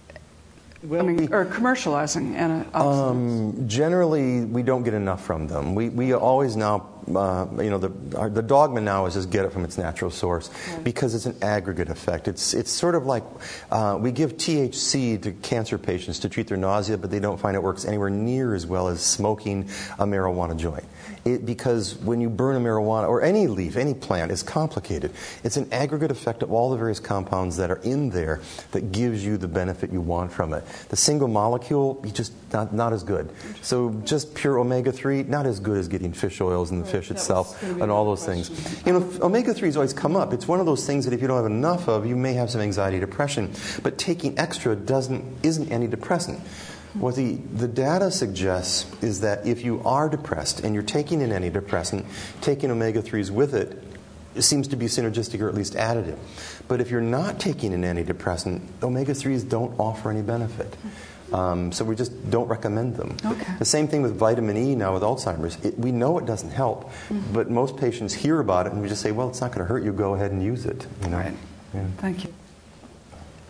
Well, I mean, we, or commercializing antioxidants? Um, generally, we don't get enough from them. We we always now, uh, you know, the our, the dogma now is just get it from its natural source, right, because it's an aggregate effect. It's it's sort of like uh, we give T H C to cancer patients to treat their nausea, but they don't find it works anywhere near as well as smoking a marijuana joint. It, because when you burn a marijuana, or any leaf, any plant, it's complicated. It's an aggregate effect of all the various compounds that are in there that gives you the benefit you want from it. The single molecule, you just not, not as good. So just pure omega three, not as good as getting fish oils in the fish itself and all those things. You know, omega threes always come up. It's one of those things that if you don't have enough of, you may have some anxiety, depression. But taking extra doesn't isn't antidepressant. What the, the data suggests is that if you are depressed and you're taking an antidepressant, taking omega threes with it, it seems to be synergistic or at least additive. But if you're not taking an antidepressant, omega threes don't offer any benefit. Um, so we just don't recommend them. Okay. The same thing with vitamin E now with Alzheimer's. It, we know it doesn't help, mm-hmm. but most patients hear about it and we just say, well, it's not going to hurt you. Go ahead and use it. You know? Right. Yeah. Thank you.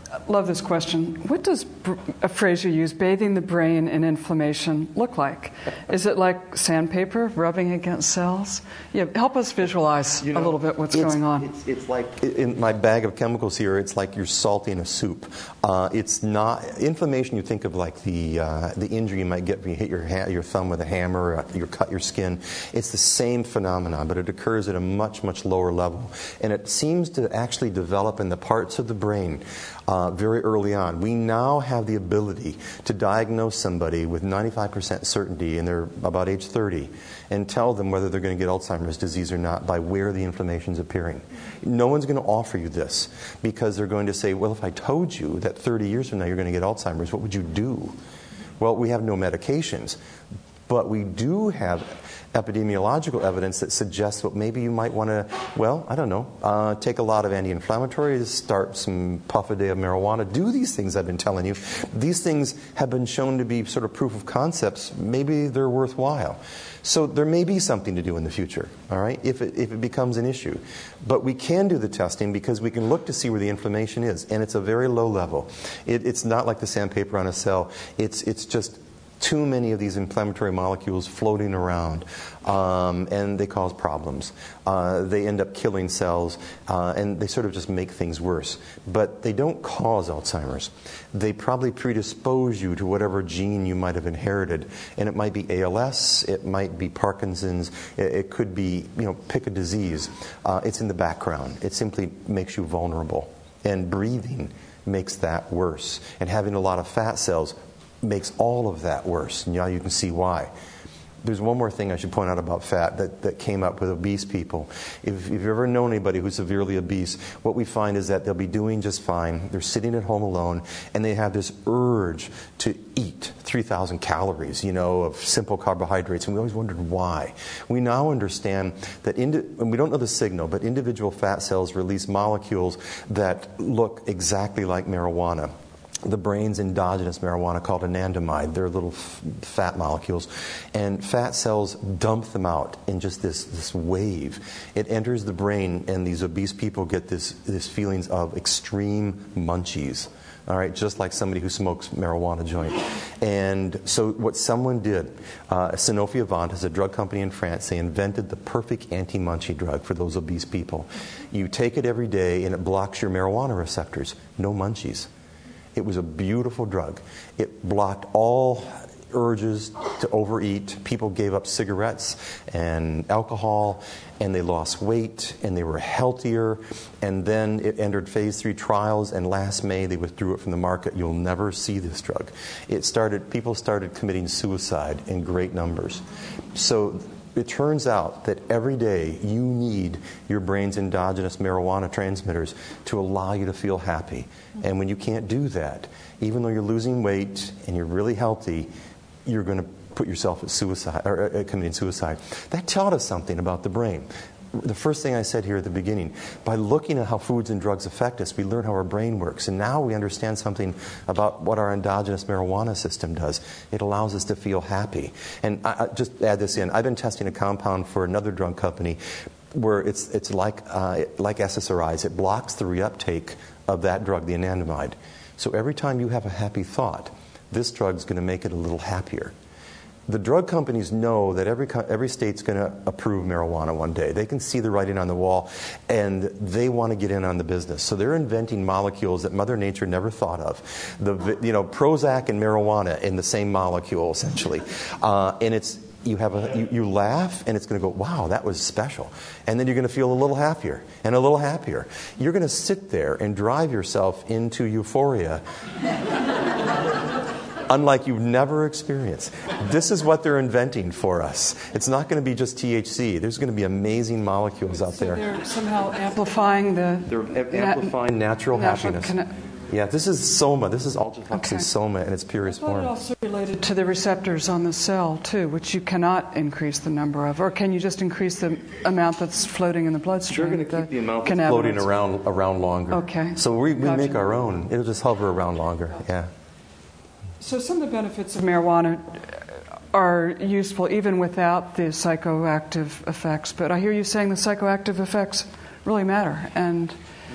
love this question. What does br- a phrase you use, bathing the brain in inflammation, look like? Is it like sandpaper rubbing against cells? Yeah, help us visualize you know, a little bit what's going on. It's, it's like in my bag of chemicals here. It's like you're salting a soup. Uh, it's not inflammation. You think of like the uh, the injury you might get when you hit your ha- your thumb with a hammer, or you cut your skin. It's the same phenomenon, but it occurs at a much much lower level, and it seems to actually develop in the parts of the brain uh, very early on. We now have the ability to diagnose somebody with ninety-five percent certainty, and they're about age thirty, and tell them whether they're going to get Alzheimer's disease or not by where the inflammation is appearing. No one's going to offer you this because they're going to say, well, if I told you that thirty years from now you're going to get Alzheimer's, what would you do? Well, we have no medications, but we do have epidemiological evidence that suggests that maybe you might want to, well, I don't know, uh, take a lot of anti-inflammatories, start some puff a day of marijuana, do these things I've been telling you. These things have been shown to be sort of proof of concepts. Maybe they're worthwhile. So there may be something to do in the future, all right, if it, if it becomes an issue. But we can do the testing because we can look to see where the inflammation is, and it's a very low level. It, it's not like the sandpaper on a cell. It's it's just too many of these inflammatory molecules floating around, um, and they cause problems. Uh, they end up killing cells, uh, and they sort of just make things worse. But they don't cause Alzheimer's. They probably predispose you to whatever gene you might have inherited, and it might be A L S, it might be Parkinson's, it, it could be, you know, pick a disease. Uh, it's in the background. It simply makes you vulnerable, and breathing makes that worse, and having a lot of fat cells makes all of that worse. And now you can see why. There's one more thing I should point out about fat that, that came up with obese people. If, if you've ever known anybody who's severely obese, what we find is that they'll be doing just fine. They're sitting at home alone, and they have this urge to eat three thousand calories, you know, of simple carbohydrates. And we always wondered why. We now understand that, indi- and we don't know the signal, but individual fat cells release molecules that look exactly like marijuana. The brain's endogenous marijuana called anandamide. They're little f- fat molecules. And fat cells dump them out in just this, this wave. It enters the brain, and these obese people get this, this feelings of extreme munchies. All right, just like somebody who smokes marijuana joint. And so what someone did, uh, Sanofi Aventis, a drug company in France, they invented the perfect anti-munchie drug for those obese people. You take it every day, and it blocks your marijuana receptors. No munchies. It was a beautiful drug. It blocked all urges to overeat. People gave up cigarettes and alcohol, and they lost weight, and they were healthier. And then it entered phase three trials, and last May they withdrew it from the market. You'll never see this drug. It started, people started committing suicide in great numbers. So it turns out that every day you need your brain's endogenous marijuana transmitters to allow you to feel happy. And when you can't do that, even though you're losing weight and you're really healthy, you're going to put yourself at suicide or uh, committing suicide. That taught us something about the brain. The first thing I said here at the beginning, by looking at how foods and drugs affect us, we learn how our brain works. And now we understand something about what our endogenous marijuana system does. It allows us to feel happy. And I, I just add this in. I've been testing a compound for another drug company where it's it's like uh, like S S R Is. It blocks the reuptake of that drug, the anandamide. So every time you have a happy thought, this drug's going to make it a little happier. The drug companies know that every every state's going to approve marijuana one day. They can see the writing on the wall, and they want to get in on the business. So they're inventing molecules that Mother Nature never thought of. The you know Prozac and marijuana in the same molecule, essentially, uh, and it's. You have a you, you laugh, and it's going to go, wow, that was special. And then you're going to feel a little happier and a little happier. You're going to sit there and drive yourself into euphoria unlike you've never experienced. This is what they're inventing for us. It's not going to be just T H C. There's going to be amazing molecules out so there. They're somehow amplifying the... They're amplifying natural, natural happiness. Conne- Yeah, this is soma. This is ultrafluoxetine okay. soma in its purest form. It's also related to the receptors on the cell, too, which you cannot increase the number of. Or can you just increase the amount that's floating in the bloodstream? You're going to keep the amount that's floating around, around longer. Okay. So we, we gotcha. make our own. It'll just hover around longer, yeah. So some of the benefits of marijuana are useful even without the psychoactive effects. But I hear you saying the psychoactive effects really matter. And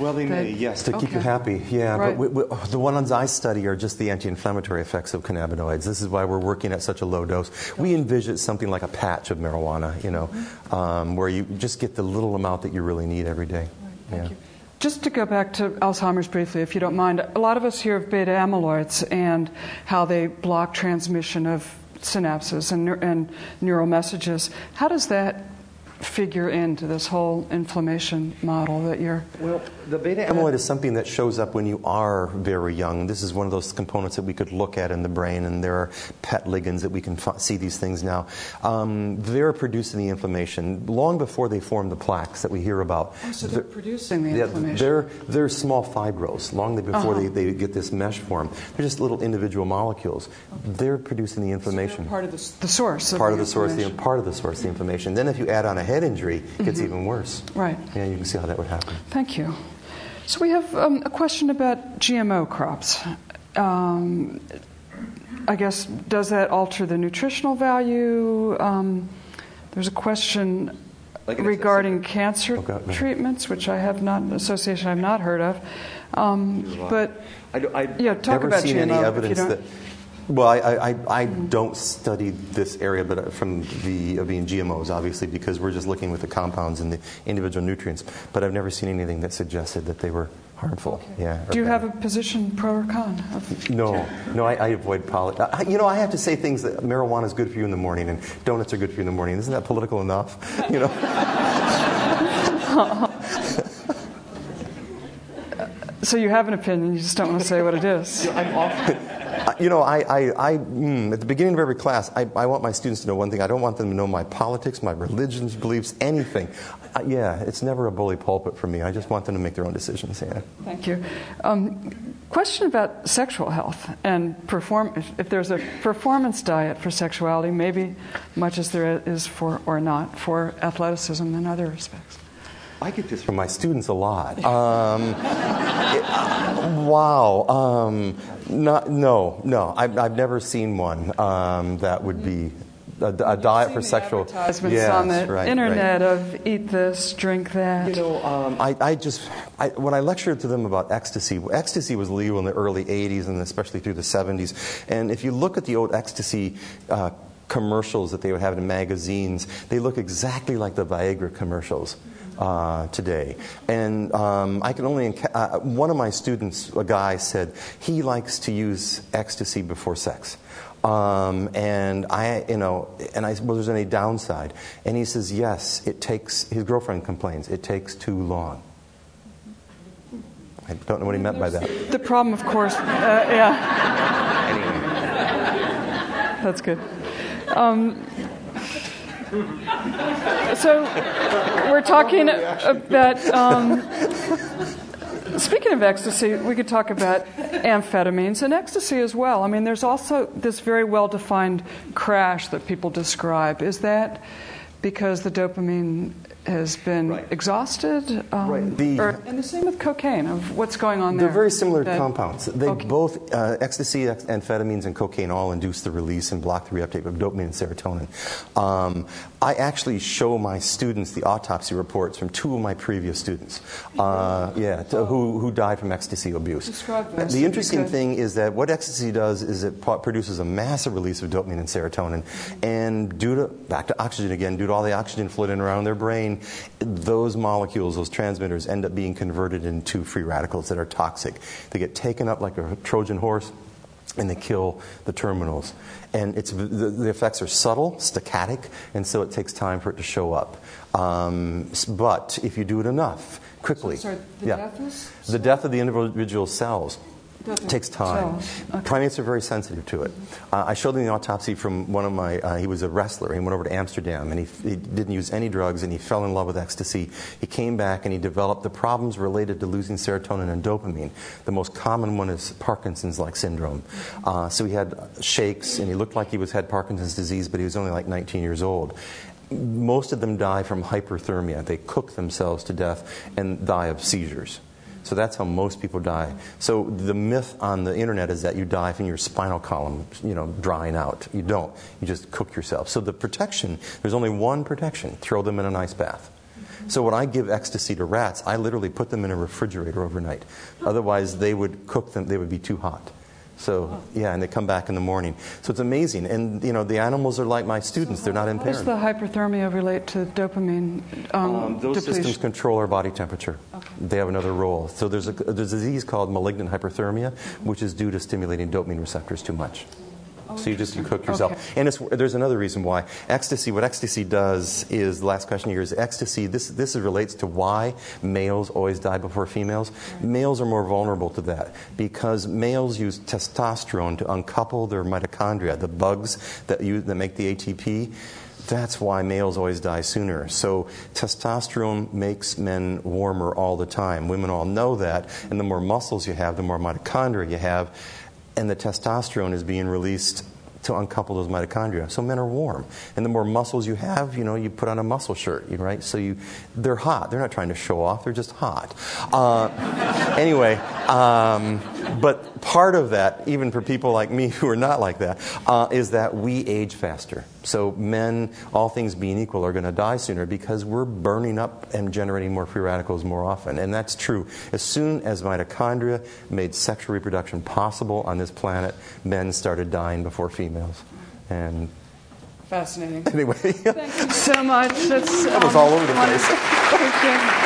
Well, they that, may, yes, to okay. keep you happy. Yeah, right. but we, we, the ones I study are just the anti-inflammatory effects of cannabinoids. This is why we're working at such a low dose. We envision something like a patch of marijuana, you know, mm-hmm. um, where you just get the little amount that you really need every day. Right. Thank yeah. you. Just to go back to Alzheimer's briefly, if you don't mind, a lot of us hear of beta amyloids and how they block transmission of synapses and, and neural messages. How does that figure into this whole inflammation model that you're... Well, the beta amyloid is something that shows up when you are very young. This is one of those components that we could look at in the brain, and there are P E T ligands that we can f- see these things now. Um, they're producing the inflammation long before they form the plaques that we hear about. Oh, so they're, they're producing the yeah, inflammation. They're, they're small fibrils, long before uh-huh. they, they get this mesh form. They're just little individual molecules. Okay. They're producing the inflammation. So they're part of the, the source of part the of the source, the, part of the source of the inflammation. Then if you add on a head injury, it gets mm-hmm. even worse. Right. Yeah, you can see how that would happen. Thank you. So we have um, a question about G M O crops. Um, I guess, does that alter the nutritional value? Um, there's a question like regarding cancer oh, God, treatments, which I have not, an association I've not heard of. Um, but, I, I, yeah, talk never about seen G M O. Any evidence that, well, I, I, I mm-hmm. don't study this area, but from the of being G M Os, obviously, because we're just looking with the compounds and the individual nutrients. But I've never seen anything that suggested that they were harmful. Okay. Yeah. Do you bad. have a position pro or con? Of no, no. I, I avoid politics. You know, I have to say things that marijuana is good for you in the morning and donuts are good for you in the morning. Isn't that political enough? You know. So you have an opinion, you just don't want to say what it is. I'm often, you know, I, I, I mm, at the beginning of every class, I, I want my students to know one thing. I don't want them to know my politics, my religions, beliefs, anything. Uh, yeah, it's never a bully pulpit for me. I just want them to make their own decisions. Yeah. Thank you. Um, question about sexual health and perform. If, if there's a performance diet for sexuality, maybe much as there is for or not for athleticism in other respects. I get this from my students a lot. Um, it, uh, wow. Um, not, no, no. I've, I've never seen one um, that would be a, a diet for sexual. Advertisements yes, on the right, internet right. of eat this, drink that. You know, um, I, I just I, when I lectured to them about ecstasy, ecstasy was legal in the early eighties and especially through the seventies. And if you look at the old ecstasy Uh, commercials that they would have in magazines, they look exactly like the Viagra commercials uh, today. And um, I can only, uh, one of my students, a guy, said he likes to use ecstasy before sex. Um, and I, you know, and I said, well, there's any downside? And he says, yes, it takes, his girlfriend complains, it takes too long. I don't know what he meant by that. The problem, of course, uh, yeah. Anyway. That's good. Um, so we're talking about, um, speaking of ecstasy, we could talk about amphetamines and ecstasy as well. I mean, there's also this very well-defined crash that people describe. Is that because the dopamine has been right. exhausted? Um, right. The, or, and the same with cocaine, of what's going on there. They're very similar that, compounds. They okay. both, uh, ecstasy, amphetamines, and cocaine all induce the release and block the reuptake of dopamine and serotonin. Um, I actually show my students the autopsy reports from two of my previous students uh, yeah, to, who, who died from ecstasy abuse. Describe this. The interesting thing is that what ecstasy does is it produces a massive release of dopamine and serotonin. And due to, back to oxygen again, due to all the oxygen floating around their brain, those molecules, those transmitters, end up being converted into free radicals that are toxic. They get taken up like a Trojan horse, and they kill the terminals. And it's, the, the effects are subtle, staccatic, and so it takes time for it to show up. Um, but if you do it enough, quickly. So, sorry, the yeah, death is? The death of the individual cells. It takes time. Okay. Primates are very sensitive to it. Uh, I showed them the autopsy from one of my, uh, he was a wrestler. He went over to Amsterdam and he, he didn't use any drugs and he fell in love with ecstasy. He came back and he developed the problems related to losing serotonin and dopamine. The most common one is Parkinson's-like syndrome. Uh, so he had shakes and he looked like he was had Parkinson's disease, but he was only like nineteen years old. Most of them die from hyperthermia. They cook themselves to death and die of seizures. So that's how most people die. So the myth on the internet is that you die from your spinal column, you know, drying out. You don't. You just cook yourself. So the protection, there's only one protection. Throw them in an ice bath. So when I give ecstasy to rats, I literally put them in a refrigerator overnight. Otherwise, they would cook them, they would be too hot. So, yeah, and they come back in the morning. So it's amazing. And, you know, the animals are like my students. They're not impaired. How does the hyperthermia relate to dopamine um, um, Those depletion? systems control our body temperature. Okay. They have another role. So there's a, there's a disease called malignant hyperthermia, which is due to stimulating dopamine receptors too much. So you just you cook yourself. Okay. And it's, there's another reason why. Ecstasy, what ecstasy does is, the last question here is, ecstasy, this, this relates to why males always die before females. Right. Males are more vulnerable to that because males use testosterone to uncouple their mitochondria, the bugs that, use, that make the A T P. That's why males always die sooner. So testosterone makes men warmer all the time. Women all know that. And the more muscles you have, the more mitochondria you have. And the testosterone is being released to uncouple those mitochondria. So men are warm. And the more muscles you have, you know, you put on a muscle shirt, right? So you, they're hot. They're not trying to show off. They're just hot. Uh, anyway, um, but part of that, even for people like me who are not like that, uh, is that we age faster. So men, all things being equal, are going to die sooner because we're burning up and generating more free radicals more often. And that's true. As soon as mitochondria made sexual reproduction possible on this planet, men started dying before females. And fascinating. Anyway. Thank you so much. That's, that was um, all over the place. Thank you.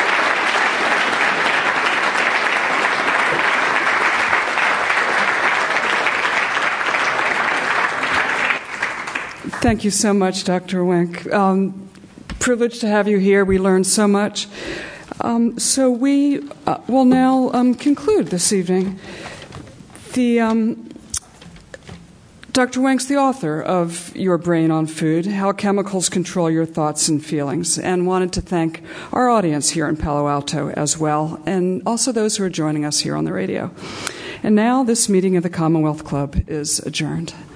Thank you so much, Doctor Wenck. Um, privileged to have you here. We learned so much. Um, so we uh, will now um, conclude this evening. The um, Doctor Wenck's the author of Your Brain on Food, How Chemicals Control Your Thoughts and Feelings, and wanted to thank our audience here in Palo Alto as well, and also those who are joining us here on the radio. And now this meeting of the Commonwealth Club is adjourned.